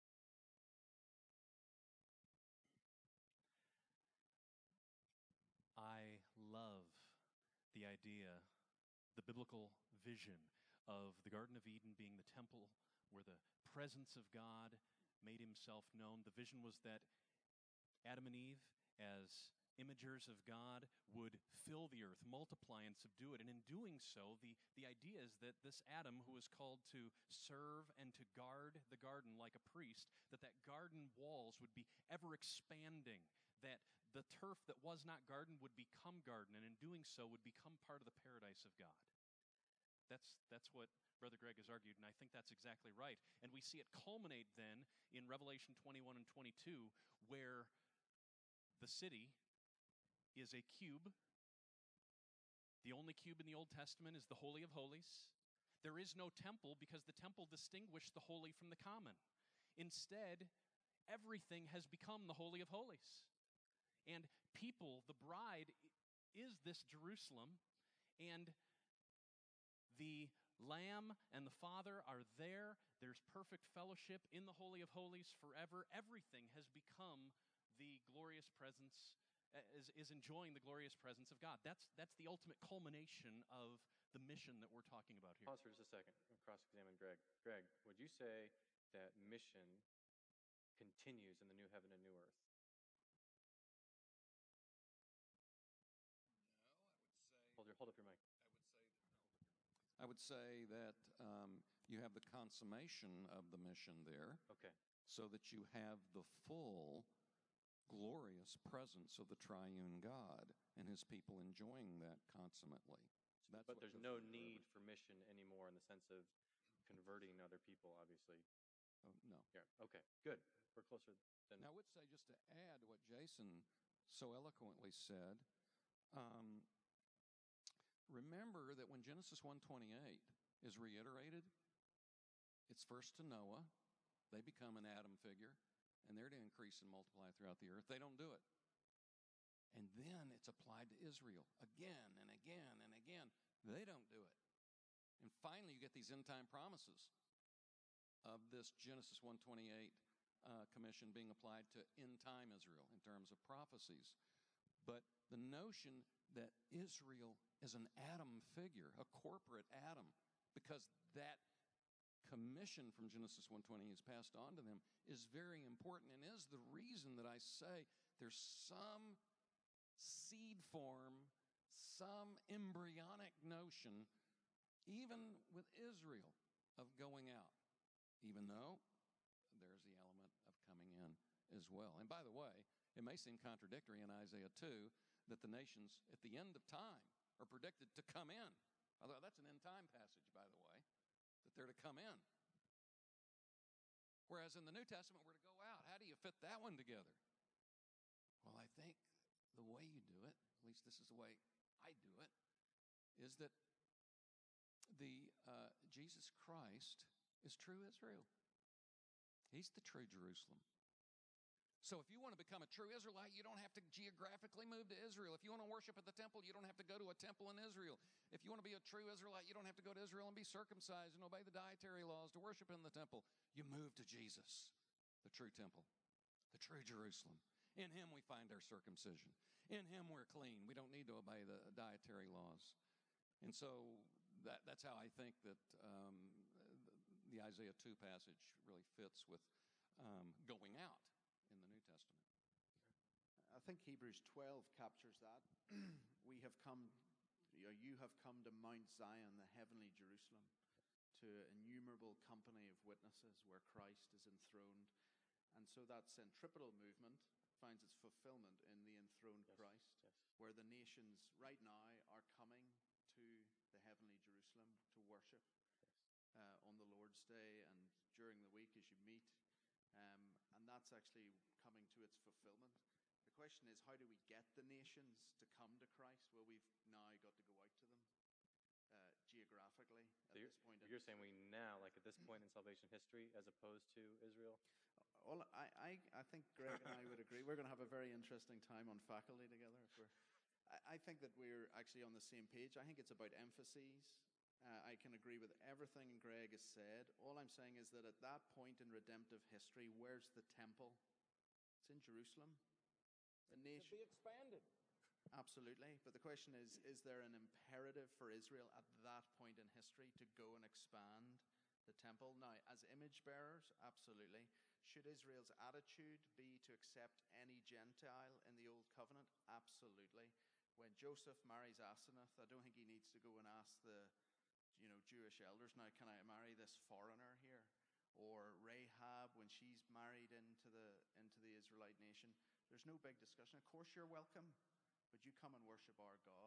Speaker 4: I love the idea, the biblical vision of the Garden of Eden being the temple where the presence of God made himself known. The vision was that Adam and Eve, as imagers of God, would fill the earth, multiply, and subdue it. And in doing so, the, the idea is that this Adam, who was called to serve and to guard the garden like a priest, that that garden walls would be ever expanding, that the turf that was not garden would become garden, and in doing so would become part of the paradise of God. That's, that's what Brother Greg has argued, and I think that's exactly right. And we see it culminate then in Revelation twenty-one and twenty-two, where the city is a cube. The only cube in the Old Testament is the Holy of Holies. There is no temple because the temple distinguished the holy from the common. Instead, everything has become the Holy of Holies. And people, the bride, is this Jerusalem, and the Lamb and the Father are there. There's perfect fellowship in the Holy of Holies forever. Everything has become the glorious presence, is, is enjoying the glorious presence of God. That's, that's the ultimate culmination of the mission that we're talking about here.
Speaker 1: Pause for just a second. Cross-examine Greg. Greg, would you say that mission continues in the new heaven and new earth? Hold, your, hold up your mic.
Speaker 5: I would say that um, you have the consummation of the mission there.
Speaker 1: Okay.
Speaker 5: So that you have the full glorious presence of the triune God and his people enjoying that consummately. So that's
Speaker 1: but
Speaker 5: what
Speaker 1: there's no need for mission anymore in the sense of converting other people, obviously.
Speaker 5: Oh, no.
Speaker 1: Yeah. Okay, good. We're closer than...
Speaker 5: Now, I would say, just to add what Jason so eloquently said, um, remember that when Genesis one twenty-eight is reiterated, it's first to Noah. They become an Adam figure, and they're to increase and multiply throughout the earth. They don't do it. And then it's applied to Israel again and again and again. They don't do it. And finally, you get these end time promises of this Genesis one twenty-eight uh, commission being applied to end time Israel in terms of prophecies. But the notion that Israel is an Adam figure, a corporate Adam, because that commission from Genesis one twenty is passed on to them, is very important and is the reason that I say there's some seed form, some embryonic notion, even with Israel, of going out, even though there's the element of coming in as well. And by the way, it may seem contradictory in Isaiah two that the nations at the end of time are predicted to come in. Although that's an end time passage, by the way, that they're to come in. Whereas in the New Testament, we're to go out. How do you fit that one together? Well, I think the way you do it, at least this is the way I do it, is that the uh, Jesus Christ is true Israel. He's the true Jerusalem. So if you want to become a true Israelite, you don't have to geographically move to Israel. If you want to worship at the temple, you don't have to go to a temple in Israel. If you want to be a true Israelite, you don't have to go to Israel and be circumcised and obey the dietary laws to worship in the temple. You move to Jesus, the true temple, the true Jerusalem. In him we find our circumcision. In him we're clean. We don't need to obey the dietary laws. And so that, that's how I think that um, the Isaiah two passage really fits with um, going out in the New Testament.
Speaker 3: I think Hebrews twelve captures that. We have come, you know, you have come to Mount Zion, the heavenly Jerusalem, to an innumerable company of witnesses where Christ is enthroned. And so that centripetal movement finds its fulfillment in the enthroned
Speaker 1: Yes,
Speaker 3: Christ,
Speaker 1: yes.
Speaker 3: where the nations right now are coming to the heavenly Jerusalem to worship uh, on the Lord's Day and during the week as you meet. Um, and that's actually coming to its fulfillment. The question is, how do we get the nations to come to Christ? Well, we've now got to go out to them uh, geographically at
Speaker 1: So you're,
Speaker 3: this point. in
Speaker 1: you're saying
Speaker 3: history.
Speaker 1: we now, like at this point in salvation history, as opposed to Israel?
Speaker 3: Well, I, I, I think Greg and I would agree. We're going to have a very interesting time on faculty together. If we're, I, I think that we're actually on the same page. I think it's about emphases. Uh, I can agree with everything Greg has said. All I'm saying is that at that point in redemptive history, where's the temple? It's in Jerusalem. The nation.
Speaker 5: To be expanded.
Speaker 3: Absolutely. But the question is, is there an imperative for Israel at that point in history to go and expand the temple? Now, as image bearers, absolutely. Should Israel's attitude be to accept any Gentile in the Old Covenant? Absolutely. When Joseph marries Asenath, I don't think he needs to go and ask the you know, Jewish elders, now can I marry this foreigner here? Or Rahab, when she's married into the into the Israelite nation, there's no big discussion. Of course you're welcome, but you come and worship our God.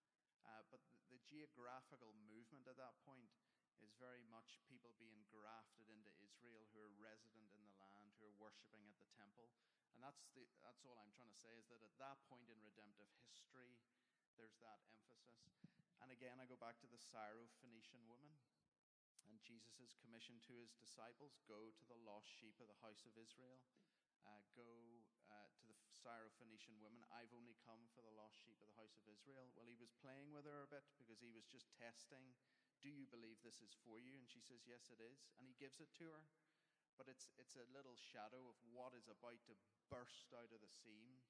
Speaker 3: Uh, but the, the geographical movement at that point is very much people being grafted into Israel who are resident in the land, who are worshiping at the temple. And that's the that's all I'm trying to say, is that at that point in redemptive history, there's that emphasis. And again, I go back to the Syro-Phoenician woman and Jesus' commission to his disciples: go to the lost sheep of the house of Israel. Uh, go uh, to the Syro-Phoenician woman. I've only come for the lost sheep of the house of Israel. Well, he was playing with her a bit because he was just testing, do you believe this is for you? And she says, yes, it is. And he gives it to her. But it's, it's a little shadow of what is about to burst out of the seams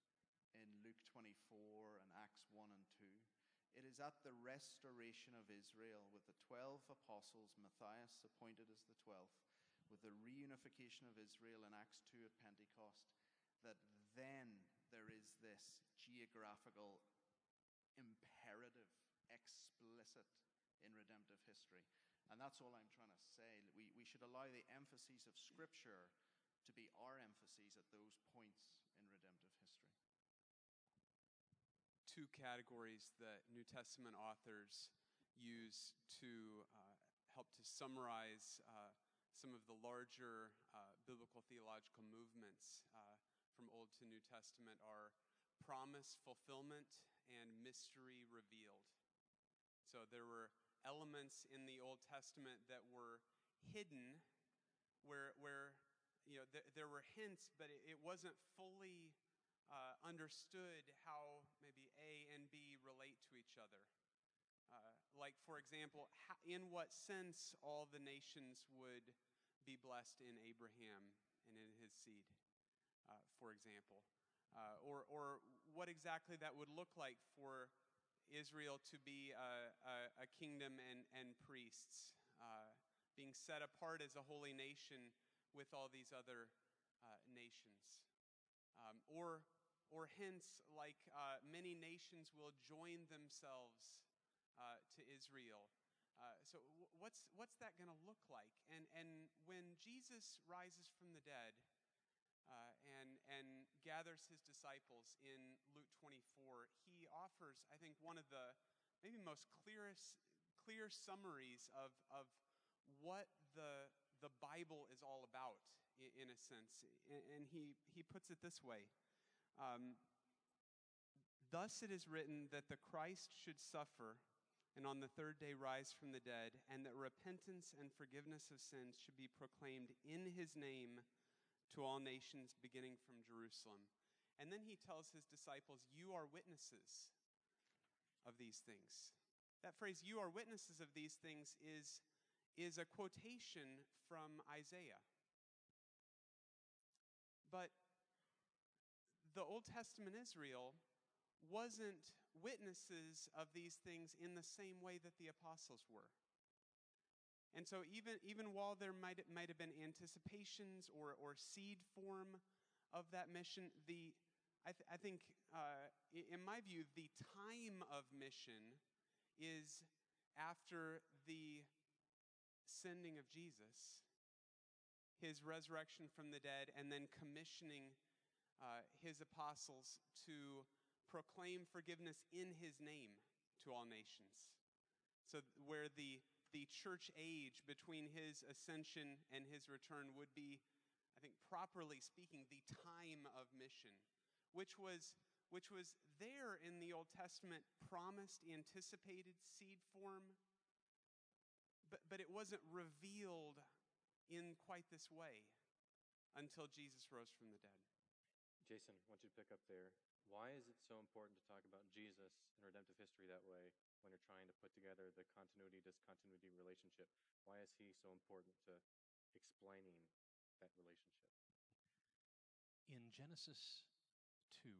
Speaker 3: in Luke twenty-four and Acts one and two. It is at the restoration of Israel with the twelve apostles, Matthias appointed as the twelfth, with the reunification of Israel in Acts two at Pentecost, that then there is this geographical imperative, explicit in redemptive history. And that's all I'm trying to say. We, we should allow the emphases of Scripture to be our emphases at those points in redemptive history.
Speaker 2: Two categories that New Testament authors use to uh, help to summarize uh, some of the larger uh, biblical theological movements uh, from Old to New Testament are promise fulfillment and mystery revealed. So there were elements in the Old Testament that were hidden, where, where you know, th- there were hints, but it, it wasn't fully Uh, understood how maybe A and B relate to each other. Uh, like, for example, how, in what sense all the nations would be blessed in Abraham and in his seed, uh, for example. Uh, or, or what exactly that would look like for Israel to be a, a, a kingdom and, and priests, uh, being set apart as a holy nation with all these other uh, nations. Um, or, or hence, like uh, many nations will join themselves uh, to Israel. Uh, so w- what's, what's that going to look like? And, and when Jesus rises from the dead uh, and, and gathers his disciples in Luke twenty-four, he offers, I think, one of the maybe most clearest, clear summaries of, of what the, the Bible is all about, in, in a sense. And he, he puts it this way. Um, Thus it is written that the Christ should suffer and on the third day rise from the dead, and that repentance and forgiveness of sins should be proclaimed in his name to all nations, beginning from Jerusalem. And then he tells his disciples, you are witnesses of these things. That phrase, you are witnesses of these things, is, is a quotation from Isaiah. But the Old Testament Israel wasn't witnesses of these things in the same way that the apostles were. And so even, even while there might, might have been anticipations or, or seed form of that mission, the, I, th- I think, uh, in my view, the time of mission is after the sending of Jesus, his resurrection from the dead, and then commissioning uh, his apostles to proclaim forgiveness in his name to all nations. So where the, the church age between his ascension and his return would be, I think, properly speaking, the time of mission, which was, which was there in the Old Testament, promised, anticipated, seed form, but, but it wasn't revealed in quite this way until Jesus rose from the dead.
Speaker 1: Jason, I want you to pick up there. Why is it so important to talk about Jesus and redemptive history that way when you're trying to put together the continuity-discontinuity relationship? Why is he so important to explaining that relationship?
Speaker 4: In Genesis two,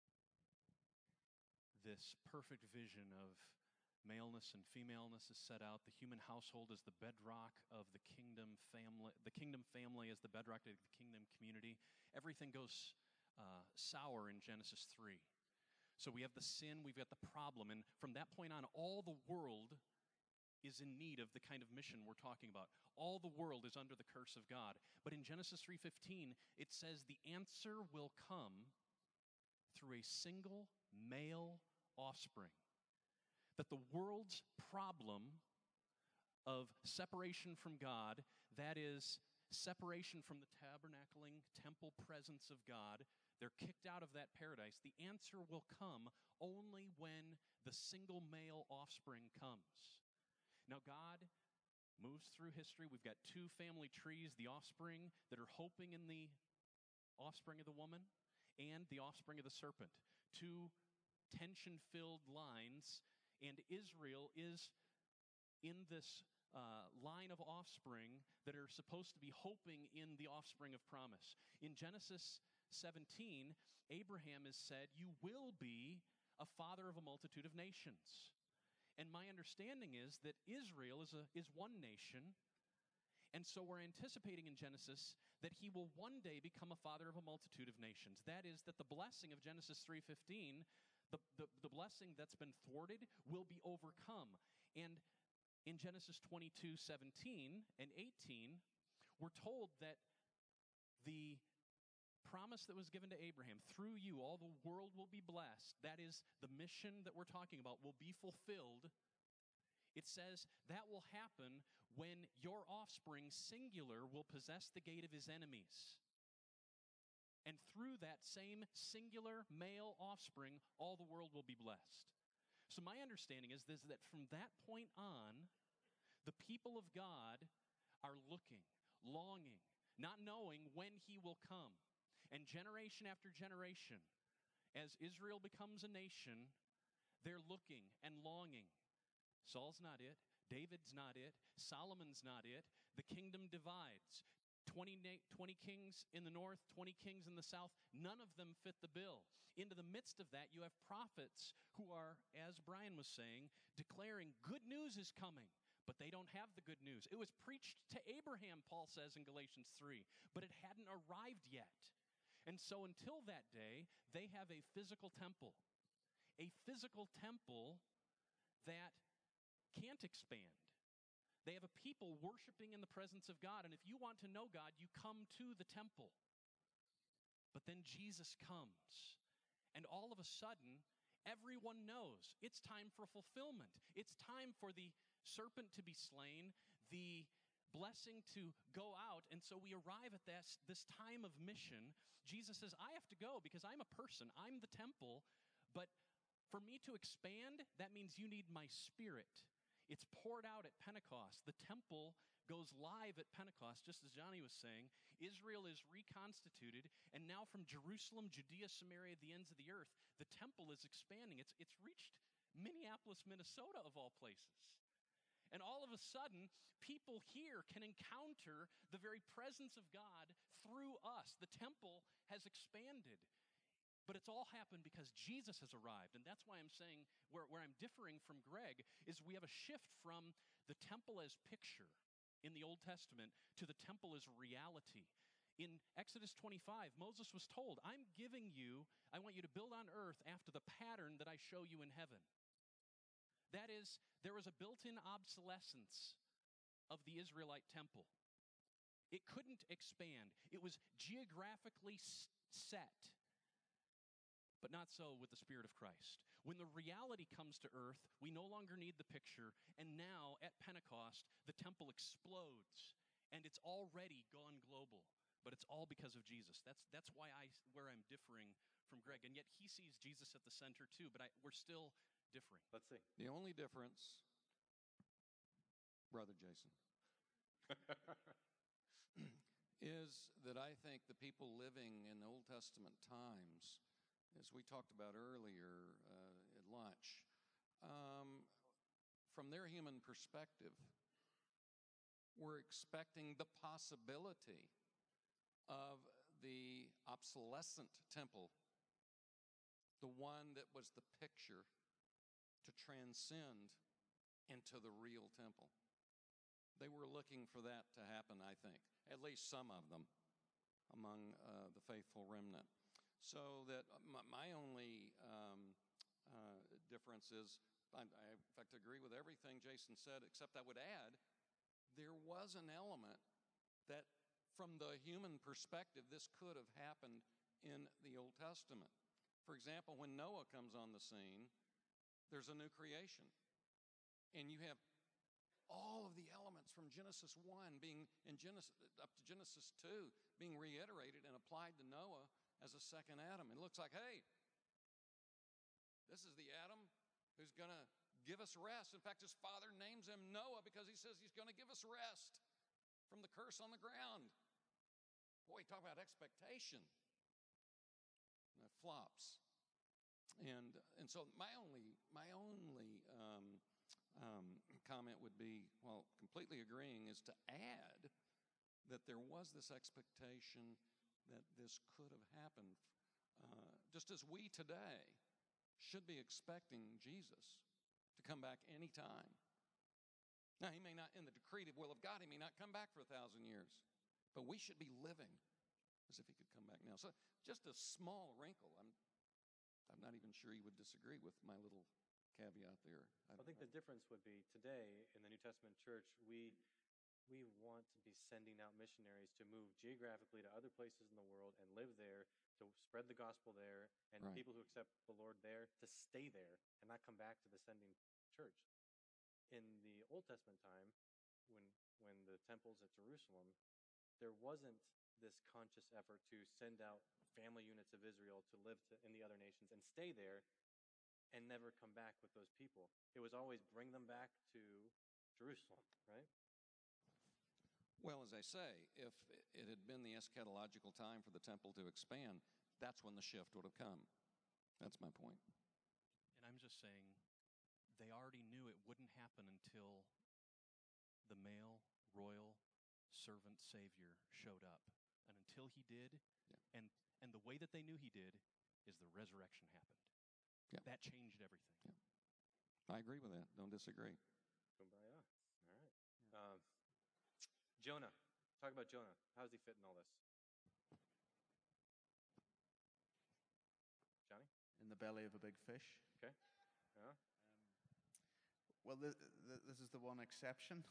Speaker 4: this perfect vision of maleness and femaleness is set out. The human household is the bedrock of the kingdom family. The kingdom family is the bedrock of the kingdom community. Everything goes uh, sour in Genesis three. So we have the sin, we've got the problem, and from that point on, all the world is in need of the kind of mission we're talking about. All the world is under the curse of God. But in Genesis three fifteen, it says the answer will come through a single male offspring. That the world's problem of separation from God, that is, separation from the tabernacling temple presence of God, they're kicked out of that paradise. The answer will come only when the single male offspring comes. Now, God moves through history. We've got two family trees, the offspring that are hoping in the offspring of the woman and the offspring of the serpent. Two tension-filled lines, and Israel is in this uh, line of offspring that are supposed to be hoping in the offspring of promise. In Genesis seventeen, Abraham is said, you will be a father of a multitude of nations. And my understanding is that Israel is, a, is one nation, and so we're anticipating in Genesis that he will one day become a father of a multitude of nations. That is, that the blessing of Genesis three fifteen, the, the, the blessing that's been thwarted, will be overcome. And in Genesis twenty-two seventeen and eighteen, we're told that the promise that was given to Abraham, through you all the world will be blessed, that is, the mission that we're talking about will be fulfilled. It says that will happen when your offspring, singular, will possess the gate of his enemies. And through that same singular male offspring, all the world will be blessed. So my understanding is this, that from that point on, the people of God are looking, longing, not knowing when he will come. And generation after generation, as Israel becomes a nation, they're looking and longing Saul's not it. David's not it. Solomon's not it. The kingdom divides. twenty, twenty kings in the north, twenty kings in the south. None of them fit the bill. Into the midst of that, you have prophets who are, as Brian was saying, declaring good news is coming, but they don't have the good news. It was preached to Abraham, Paul says in Galatians three, but it hadn't arrived yet. And so until that day, they have a physical temple. A physical temple that can't expand. They have a people worshiping in the presence of God. And if you want to know God, you come to the temple. But then Jesus comes. And all of a sudden, everyone knows it's time for fulfillment. It's time for the serpent to be slain, the blessing to go out. And so we arrive at this, this time of mission. Jesus says, I have to go because I'm a person. I'm the temple. But for me to expand, that means you need my spirit. It's poured out at Pentecost. The temple goes live at Pentecost, just as Johnny was saying. Israel is reconstituted, and now from Jerusalem, Judea, Samaria, the ends of the earth, the temple is expanding. It's, it's reached Minneapolis, Minnesota, of all places. And all of a sudden, people here can encounter the very presence of God through us. The temple has expanded. But it's all happened because Jesus has arrived. And that's why I'm saying, where, where I'm differing from Greg, is we have a shift from the temple as picture in the Old Testament to the temple as reality. In Exodus twenty-five, Moses was told, I'm giving you, I want you to build on earth after the pattern that I show you in heaven. That is, there was a built-in obsolescence of the Israelite temple. It couldn't expand. It was geographically set. But not so with the Spirit of Christ. When the reality comes to earth, we no longer need the picture, and now at Pentecost, the temple explodes, and it's already gone global. But it's all because of Jesus. That's that's why I where I'm differing from Greg, and yet he sees Jesus at the center too. But I, we're still differing.
Speaker 1: Let's see.
Speaker 5: The only difference, Brother Jason, is that I think the people living in Old Testament times, as we talked about earlier uh, at lunch, um, from their human perspective, were expecting the possibility of the obsolescent temple, the one that was the picture, to transcend into the real temple. They were looking for that to happen, I think, at least some of them among uh, the faithful remnant. So that my, my only um, uh, difference is, I, I in fact agree with everything Jason said, except I would add, there was an element that from the human perspective, this could have happened in the Old Testament. For example, when Noah comes on the scene, there's a new creation. And you have all of the elements from Genesis one being in Genesis up to Genesis two being reiterated and applied to Noah as a second Adam. It looks like, hey, this is the Adam who's going to give us rest. In fact, his father names him Noah because he says he's going to give us rest from the curse on the ground. Boy, talk about expectation. And it flops. And and so my only my only um, um, comment would be, well, completely agreeing, is to add that there was this expectation that this could have happened, uh, just as we today should be expecting Jesus to come back any time. Now, he may not, in the decretive will of God, he may not come back for a thousand years, but we should be living as if he could come back now. So just a small wrinkle. I'm, I'm not even sure you would disagree with my little caveat there.
Speaker 1: I think the difference would be today in the New Testament church, we we want to be sending out missionaries to move geographically to other places in the world and live there, to spread the gospel there, and
Speaker 5: Right.
Speaker 1: people who accept the Lord there to stay there and not come back to the sending church. In the Old Testament time, when when the temple's at Jerusalem, there wasn't this conscious effort to send out family units of Israel to live to, in the other nations and stay there and never come back with those people. It was always bring them back to Jerusalem, right?
Speaker 5: Well, as I say, if it had been the eschatological time for the temple to expand, that's when the shift would have come. That's my point.
Speaker 4: And I'm just saying, they already knew it wouldn't happen until the male royal servant Savior showed up. And until he did,
Speaker 5: Yeah.
Speaker 4: and, and the way that they knew he did is the resurrection happened.
Speaker 5: Yeah.
Speaker 4: That changed everything.
Speaker 5: Yeah. I agree with that. Don't disagree.
Speaker 1: Kumbaya. All right. Um, Jonah. Talk about Jonah. How does he fit in all this? Johnny?
Speaker 3: In the belly of a big fish.
Speaker 1: Okay. Yeah.
Speaker 3: Well, th- th- this is the one exception.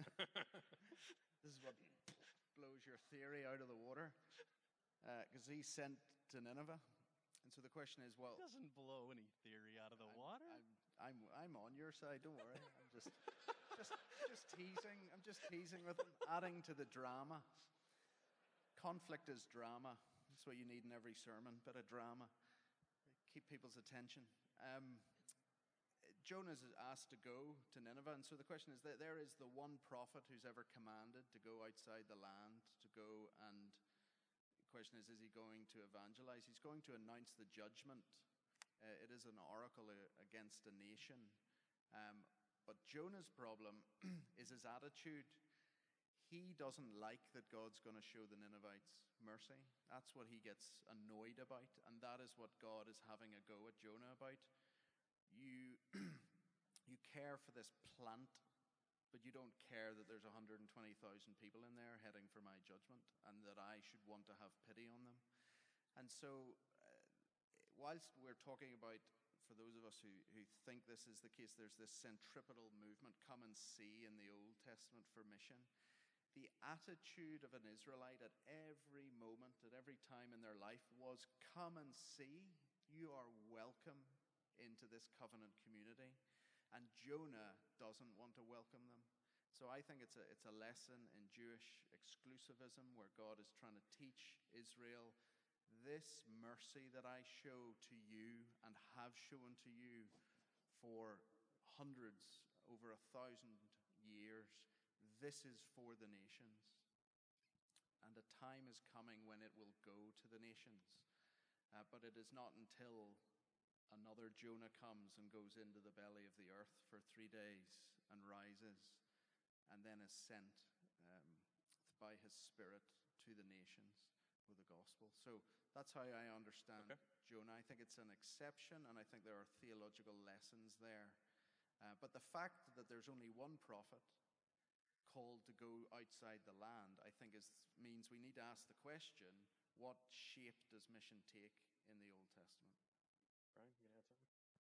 Speaker 3: This is what blows your theory out of the water. Because uh, he's sent to Nineveh. And so the question is, well...
Speaker 4: It doesn't blow any theory out of the
Speaker 3: I'm,
Speaker 4: water.
Speaker 3: I'm, I'm, I'm on your side, don't worry. I'm just, just, just teasing. I'm just teasing with him, adding to the drama. Conflict is drama. That's what you need in every sermon, bit of drama. Keep people's attention. Um, Jonah is asked to go to Nineveh, and so the question is that there is the one prophet who's ever commanded to go outside the land, to go, and the question is, is he going to evangelize? He's going to announce the judgment. Uh, it is an oracle uh, against a nation. Um, but Jonah's problem is his attitude. He doesn't like that God's going to show the Ninevites mercy. That's what he gets annoyed about, and that is what God is having a go at Jonah about. You, you care for this plant, but you don't care that there's one hundred twenty thousand people in there heading for my judgment, and that I should want to have pity on them. And so, uh, whilst we're talking about, for those of us who, who think this is the case, there's this centripetal movement, come and see, in the Old Testament for mission. The attitude of an Israelite at every moment, at every time in their life was, come and see, you are welcome into this covenant community. And Jonah doesn't want to welcome them. So I think it's a, it's a lesson in Jewish exclusivism where God is trying to teach Israel, this mercy that I show to you and have shown to you for hundreds, over a thousand years, this is for the nations. And a time is coming when it will go to the nations. Uh, but it is not until another Jonah comes and goes into the belly of the earth for three days and rises and then is sent um, by his Spirit to the nations with the gospel. So that's how I understand
Speaker 1: Okay.
Speaker 3: Jonah. I think it's an exception, and I think there are theological lessons there. Uh, but the fact that there's only one prophet called to go outside the land, I think is means we need to ask the question, what shape does mission take in the Old Testament?
Speaker 1: Brian, you gonna add something?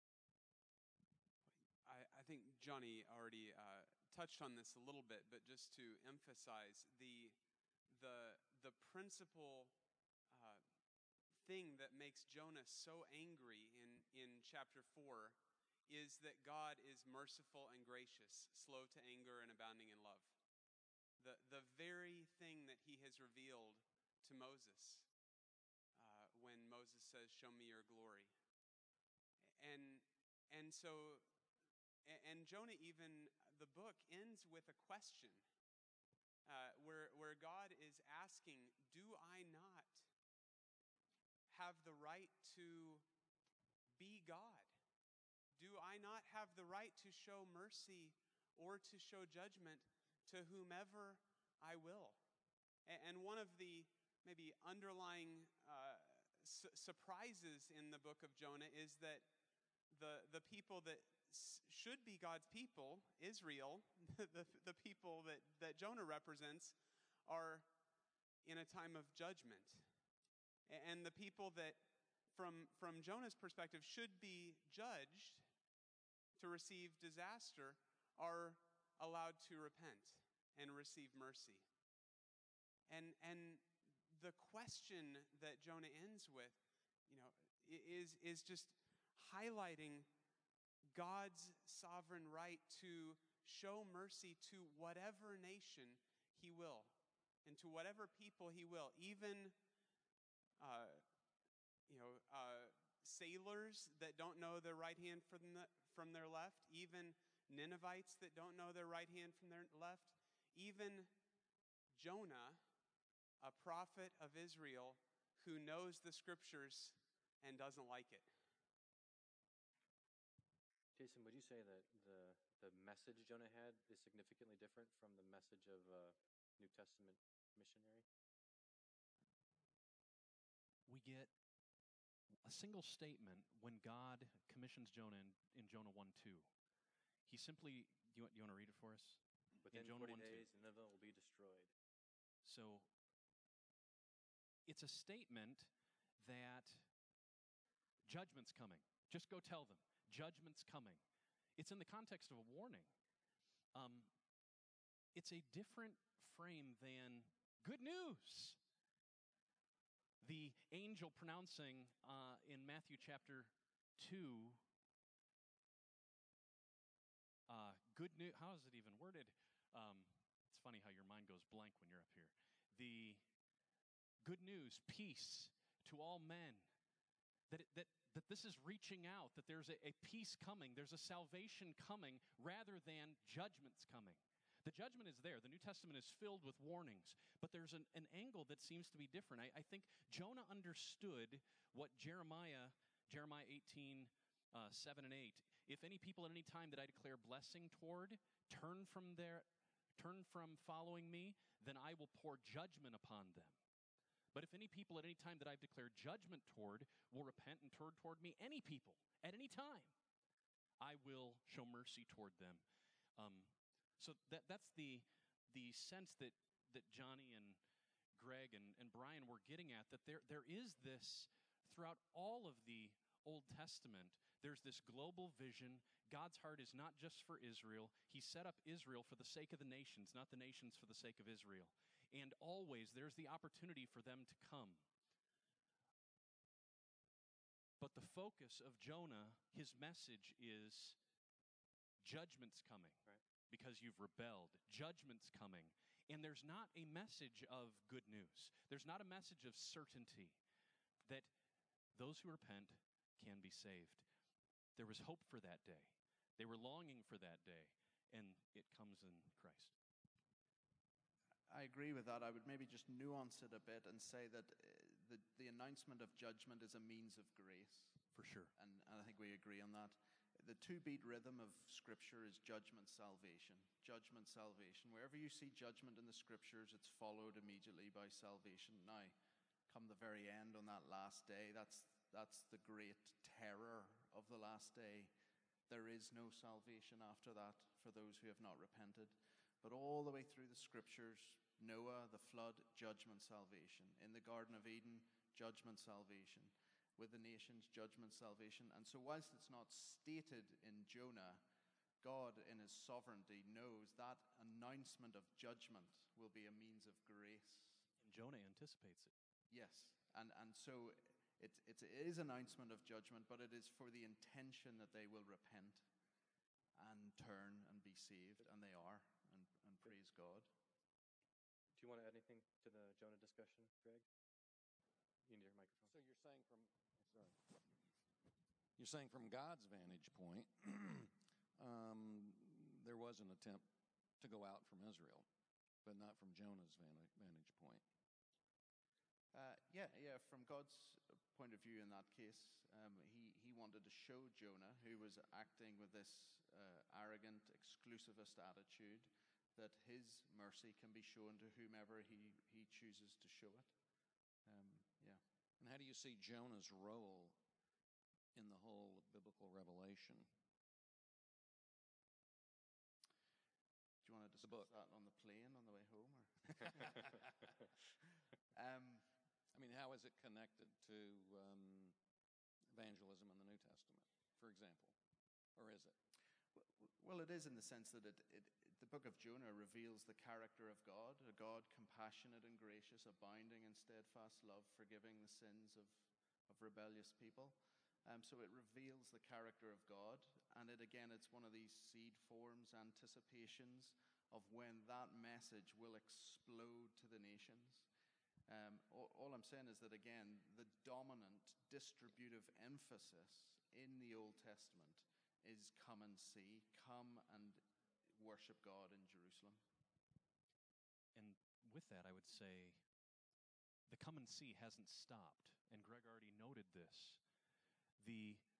Speaker 2: I, I think Johnny already uh, touched on this a little bit, but just to emphasize, the the the principal uh, thing that makes Jonah so angry in, in chapter four is that God is merciful and gracious, slow to anger and abounding in love. The, the very thing that he has revealed to Moses uh, when Moses says, show me your glory. And, and so, and Jonah even, the book ends with a question uh, where, where God is asking, do I not have the right to be God? Do I not have the right to show mercy or to show judgment to whomever I will? And one of the maybe underlying uh, su- surprises in the book of Jonah is that the, the people that s- should be God's people, Israel, the, the people that, that Jonah represents, are in a time of judgment. And the people that, from, from Jonah's perspective, should be judged to receive disaster are allowed to repent and receive mercy. And, and the question that Jonah ends with, you know, is, is just highlighting God's sovereign right to show mercy to whatever nation he will and to whatever people he will, even uh, you know, uh, sailors that don't know their right hand from, the, from their left, even Ninevites that don't know their right hand from their left, even Jonah, a prophet of Israel who knows the scriptures and doesn't like it.
Speaker 1: Jason, would you say that the the message Jonah had is significantly different from the message of a New Testament missionary?
Speaker 4: We get a single statement when God commissions Jonah in, in Jonah one two. He simply, you want, you want to read it for us?
Speaker 1: Within
Speaker 4: Jonah
Speaker 1: forty
Speaker 4: one two.
Speaker 1: days, Nineveh will be destroyed.
Speaker 4: So it's a statement that judgment's coming. Just go tell them. Judgment's coming. It's in the context of a warning. Um, it's a different frame than good news. The angel pronouncing uh, in Matthew chapter two, uh, good news, how is it even worded? Um, it's funny how your mind goes blank when you're up here. The good news, peace to all men, that, it, that, that this is reaching out, that there's a, a peace coming, there's a salvation coming, rather than judgment's coming. The judgment is there. The New Testament is filled with warnings, but there's an, an angle that seems to be different. I, I think Jonah understood what Jeremiah, Jeremiah eighteen, uh, seven and eight, if any people at any time that I declare blessing toward turn from their, turn from following me, then I will pour judgment upon them. But if any people at any time that I've declared judgment toward will repent and turn toward me, any people at any time, I will show mercy toward them. Um, so that that's the the sense that that Johnny and Greg and, and Brian were getting at, that there there is this throughout all of the Old Testament. There's this global vision. God's heart is not just for Israel. He set up Israel for the sake of the nations, not the nations for the sake of Israel. And always there's the opportunity for them to come. But the focus of Jonah, his message is judgment's coming.
Speaker 1: Right.
Speaker 4: Because you've rebelled. Judgment's coming. And there's not a message of good news. There's not a message of certainty that those who repent can be saved. There was hope for that day. They were longing for that day, and it comes in Christ.
Speaker 3: I agree with that. I would maybe just nuance it a bit and say that uh, the, the announcement of judgment is a means of grace.
Speaker 4: For sure.
Speaker 3: And, and I think we agree on that. The two-beat rhythm of Scripture is judgment, salvation. Judgment, salvation. Wherever you see judgment in the Scriptures, it's followed immediately by salvation. Now, come the very end on that last day, that's, that's the great terror of the last day. There is no salvation after that for those who have not repented. But all the way through the Scriptures, Noah, the flood, judgment, salvation. In the Garden of Eden, judgment, salvation. With the nations, judgment, salvation. And so whilst it's not stated in Jonah, God in his sovereignty knows that announcement of judgment will be a means of grace.
Speaker 4: And Jonah anticipates it.
Speaker 3: Yes. And, and so it, it is an announcement of judgment, but it is for the intention that they will repent and turn and be saved, and they are, and, and praise God.
Speaker 1: Do you want to add anything to the Jonah discussion, Greg? You need your microphone.
Speaker 5: So you're saying from sorry, you're saying from God's vantage point, um, there was an attempt to go out from Israel, but not from Jonah's vantage, vantage point.
Speaker 3: Uh, yeah, yeah. From God's point of view, in that case, um, he he wanted to show Jonah, who was acting with this uh, arrogant, exclusivist attitude, that his mercy can be shown to whomever he he chooses to show it. Um, yeah.
Speaker 5: And how do you see Jonah's role in the whole biblical revelation?
Speaker 3: Do you want to
Speaker 5: The
Speaker 3: discuss
Speaker 5: book.
Speaker 3: that on the plane on the way home? Or? um,
Speaker 5: I mean, how is it connected to um, evangelism in the New Testament, for example? Or is it?
Speaker 3: Well, it is in the sense that it, it, the book of Jonah reveals the character of God, a God compassionate and gracious, abounding in steadfast love, forgiving the sins of, of rebellious people. Um, so it reveals the character of God, and it again, it's one of these seed forms, anticipations of when that message will explode to the nations. Um, all, all I'm saying is that, again, the dominant distributive emphasis in the Old Testament is come and see, come and worship God in Jerusalem.
Speaker 4: And with that, I would say the come and see hasn't stopped. And Greg already noted this. The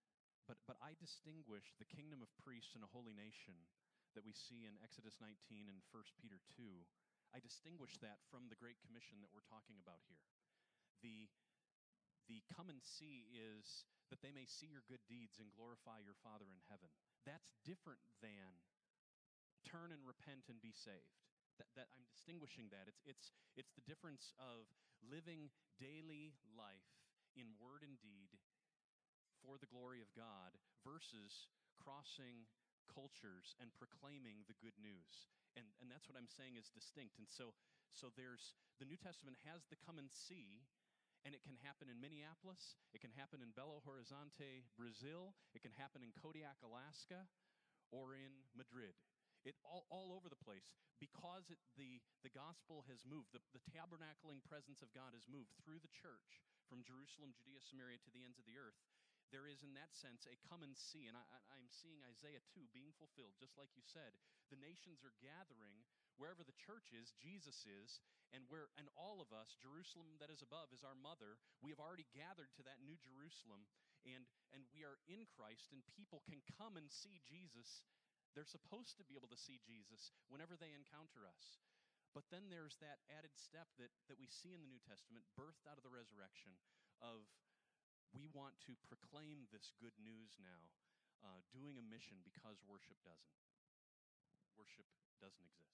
Speaker 4: But, but I distinguish the kingdom of priests and a holy nation that we see in Exodus nineteen and First Peter two. I distinguish that from the Great Commission that we're talking about here. The, the come and see is that they may see your good deeds and glorify your Father in heaven. That's different than turn and repent and be saved. That, that I'm distinguishing that. It's, it's, it's the difference of living daily life in word and deed for the glory of God versus crossing cultures and proclaiming the good news. And, and that's what I'm saying is distinct. And so, so there's, the New Testament has the come and see, and it can happen in Minneapolis, it can happen in Belo Horizonte, Brazil, it can happen in Kodiak, Alaska, or in Madrid. It all, all over the place, because it, the, the gospel has moved, the, the tabernacling presence of God has moved through the church from Jerusalem, Judea, Samaria to the ends of the earth. There is, in that sense, a come and see, and I, I, I'm seeing Isaiah two being fulfilled, just like you said. The nations are gathering wherever the church is, Jesus is, and where, and all of us, Jerusalem that is above is our mother. We have already gathered to that new Jerusalem, and, and we are in Christ, and people can come and see Jesus. They're supposed to be able to see Jesus whenever they encounter us. But then there's that added step that, that we see in the New Testament, birthed out of the resurrection, of we want to proclaim this good news now, uh, doing a mission because worship doesn't. Worship doesn't exist.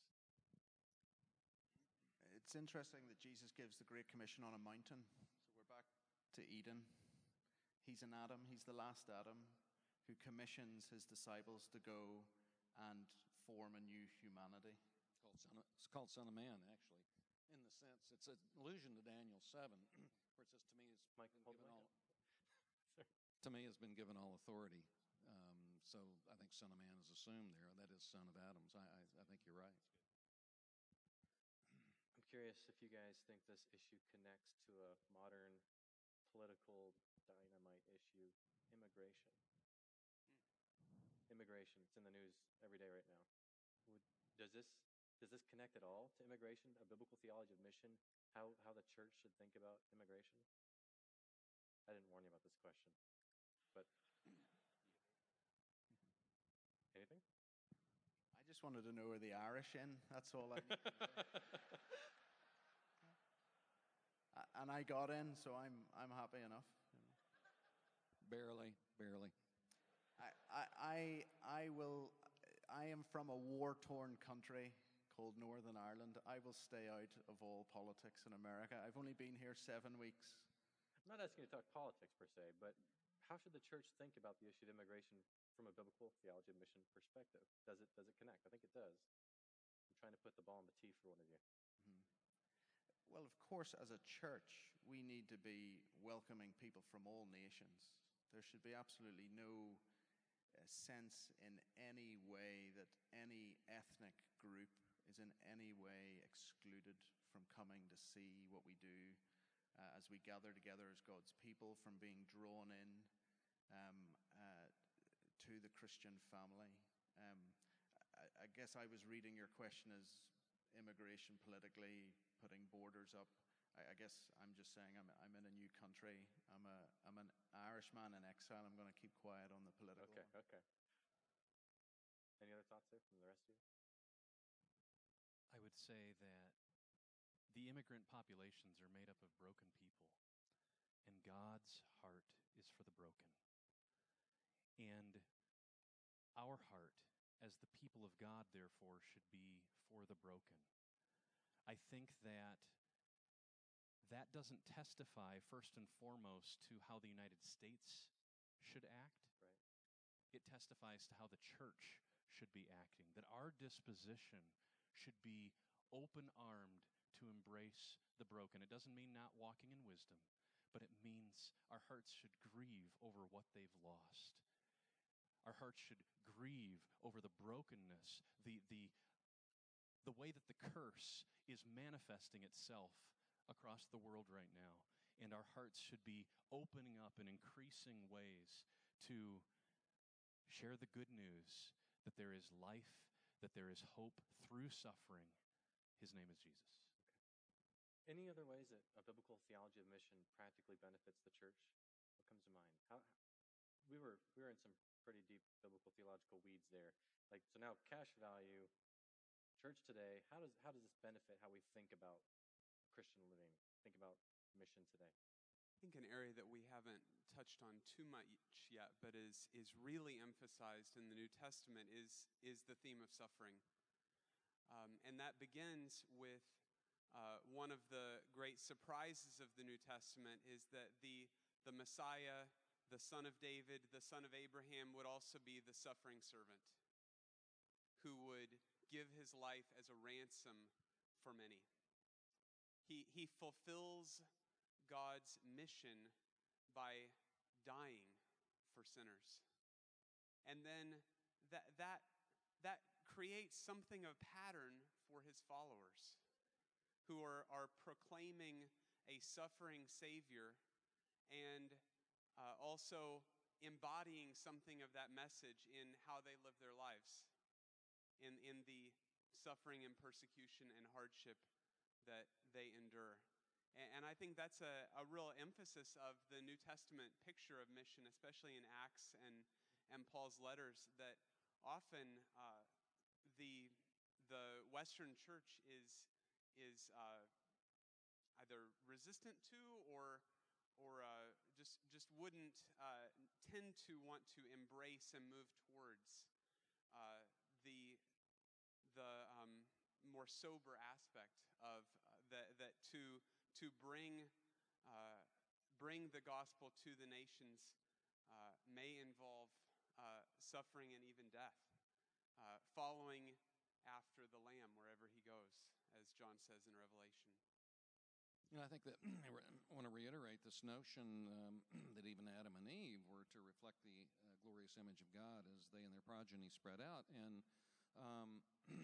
Speaker 3: It's interesting that Jesus gives the Great Commission on a mountain. So we're back to Eden. He's an Adam, he's the last Adam, who commissions his disciples to go and form a new humanity.
Speaker 5: It's called Son of, it's called Son of Man, actually, in the sense, it's an allusion to Daniel seven, where it says, to me, it's
Speaker 1: Mike,
Speaker 5: been
Speaker 1: hold
Speaker 5: given
Speaker 1: the
Speaker 5: all,
Speaker 1: mic up.
Speaker 5: to me has been given all authority. Um, so I think Son of Man is assumed there. That is Son of Adam's. I, I, I think you're right.
Speaker 1: I'm curious if you guys think this issue connects to a modern political dynamite issue, immigration. Immigration, it's in the news every day right now. Would, does this does this connect at all to immigration, a biblical theology of mission, how, how the church should think about immigration? I didn't warn you about this question, but anything?
Speaker 3: I just wanted to know, are the Irish in? That's all I need to know. A- and I got in, so I'm I'm happy enough. you know.
Speaker 5: Barely, barely.
Speaker 3: I, I, I, I will, I am from a war-torn country called Northern Ireland. I will stay out of all politics in America. I've only been here seven weeks.
Speaker 1: I'm not asking you to talk politics per se, but how should the church think about the issue of immigration from a biblical theology of mission perspective? Does it does it connect? I think it does. I'm trying to put the ball in the tee for one of you.
Speaker 3: Mhm. Well, of course, as a church, we need to be welcoming people from all nations. There should be absolutely no uh, sense in any way that any ethnic group is in any way excluded from coming to see what we do uh, as we gather together as God's people, from being drawn in um, uh, to the Christian family. Um, I, I guess I was reading your question as immigration politically, putting borders up. I, I guess I'm just saying I'm, I'm in a new country. I'm, a, I'm an Irishman in exile. I'm going to keep quiet on the political.
Speaker 1: Okay,
Speaker 3: one.
Speaker 1: okay. Any other thoughts there from the rest of you?
Speaker 4: I would say that the immigrant populations are made up of broken people, and God's heart is for the broken. And our heart, as the people of God, therefore, should be for the broken. I think that that doesn't testify, first and foremost, to how the United States should act.
Speaker 1: Right.
Speaker 4: It testifies to how the church should be acting, that our disposition should be open-armed to embrace the broken. It doesn't mean not walking in wisdom, but it means our hearts should grieve over what they've lost. Our hearts should grieve over the brokenness, the, the, the way that the curse is manifesting itself across the world right now. And our hearts should be opening up in increasing ways to share the good news that there is life, that there is hope through suffering. His name is Jesus.
Speaker 1: Any other ways that a biblical theology of mission practically benefits the church? What comes to mind? How, we were we were in some pretty deep biblical theological weeds there. Like so now cash value, church today, how does how does this benefit how we think about Christian living, think about mission today?
Speaker 2: I think an area that we haven't touched on too much yet, but is is really emphasized in the New Testament is is the theme of suffering, um, and that begins with uh, one of the great surprises of the New Testament is that the the Messiah, the Son of David, the Son of Abraham, would also be the suffering servant, who would give his life as a ransom for many. He he fulfills God's mission by dying for sinners. And then that that that creates something of a pattern for his followers who are, are proclaiming a suffering Savior and uh, also embodying something of that message in how they live their lives, in, in the suffering and persecution and hardship that they endure. And I think that's a, a real emphasis of the New Testament picture of mission, especially in Acts and, and Paul's letters, that often uh, the, the Western church is, is uh, either resistant to or, or uh, just, just wouldn't uh, tend to want to embrace and move towards uh, the, the um, more sober aspect of uh, that, that to to bring uh, bring the gospel to the nations uh, may involve uh, suffering and even death, uh, following after the Lamb wherever he goes, as John says in Revelation.
Speaker 5: You know, I think that I want to reiterate this notion um, that even Adam and Eve were to reflect the uh, glorious image of God as they and their progeny spread out. And um,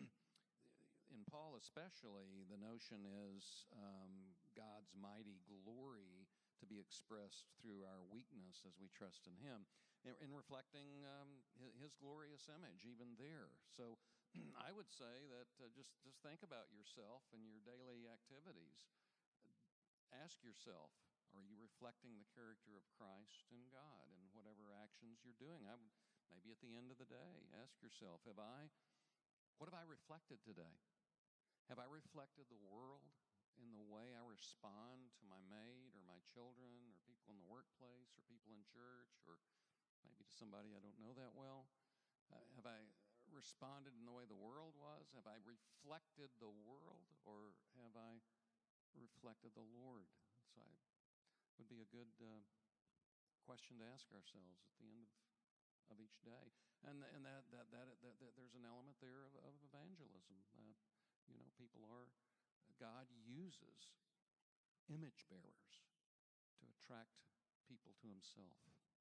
Speaker 5: in Paul especially, the notion is um, God's mighty glory to be expressed through our weakness as we trust in him, in, in reflecting um, his, his glorious image even there. So I would say that uh, just, just think about yourself and your daily activities. Ask yourself, are you reflecting the character of Christ and God in whatever actions you're doing? I would, maybe at the end of the day, ask yourself, have I, what have I reflected today? Have I reflected the world in the way I respond to my maid or my children or people in the workplace or people in church or maybe to somebody I don't know that well? Uh, have I responded in the way the world was? Have I reflected the world or have I reflected the Lord? So I would be a good uh, question to ask ourselves at the end of, of each day. And, and that, that, that, that, that there's an element there of, of evangelism. Uh, you know, people are, God uses image bearers to attract people to himself.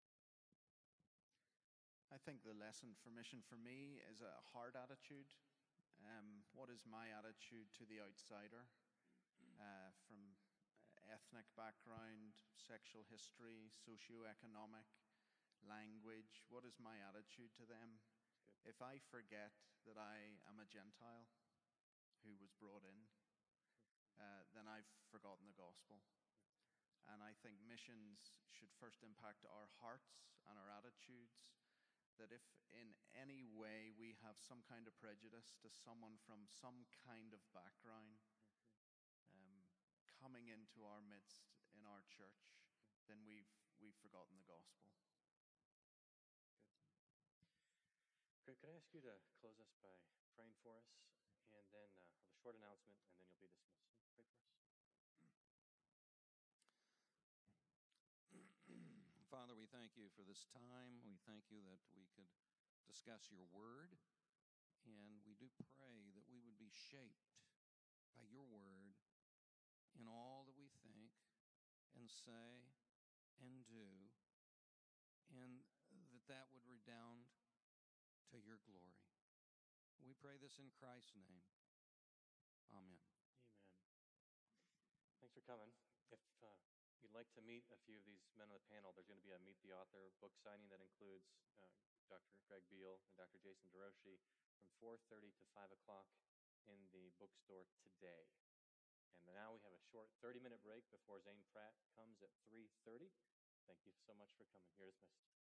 Speaker 3: I think the lesson for mission for me is a hard attitude. Um, what is my attitude to the outsider? Uh, from ethnic background, sexual history, socioeconomic, language. What is my attitude to them? If I forget that I am a Gentile who was brought in, uh, then I've forgotten the gospel. And I think missions should first impact our hearts and our attitudes. That if in any way we have some kind of prejudice to someone from some kind of background um, coming into our midst in our church, then we've we've forgotten the gospel.
Speaker 1: Good. Could I ask you to close us by praying for us, and then uh, have a short announcement, and then you'll be dismissed. Pray for us.
Speaker 5: Father, we thank you for this time. We thank you that we could discuss your word, and we do pray that we would be shaped by your word in all that we think and say and do, and that that would redound to your glory. We pray this in Christ's name. Amen.
Speaker 1: Amen. Thanks for coming. If uh, you'd like to meet a few of these men on the panel, there's going to be a Meet the Author book signing that includes uh, Doctor Greg Beal and Doctor Jason DeRoshi from four thirty to five o'clock in the bookstore today. And now we have a short thirty-minute break before Zane Pratt comes at three thirty. Thank you so much for coming. You're dismissed.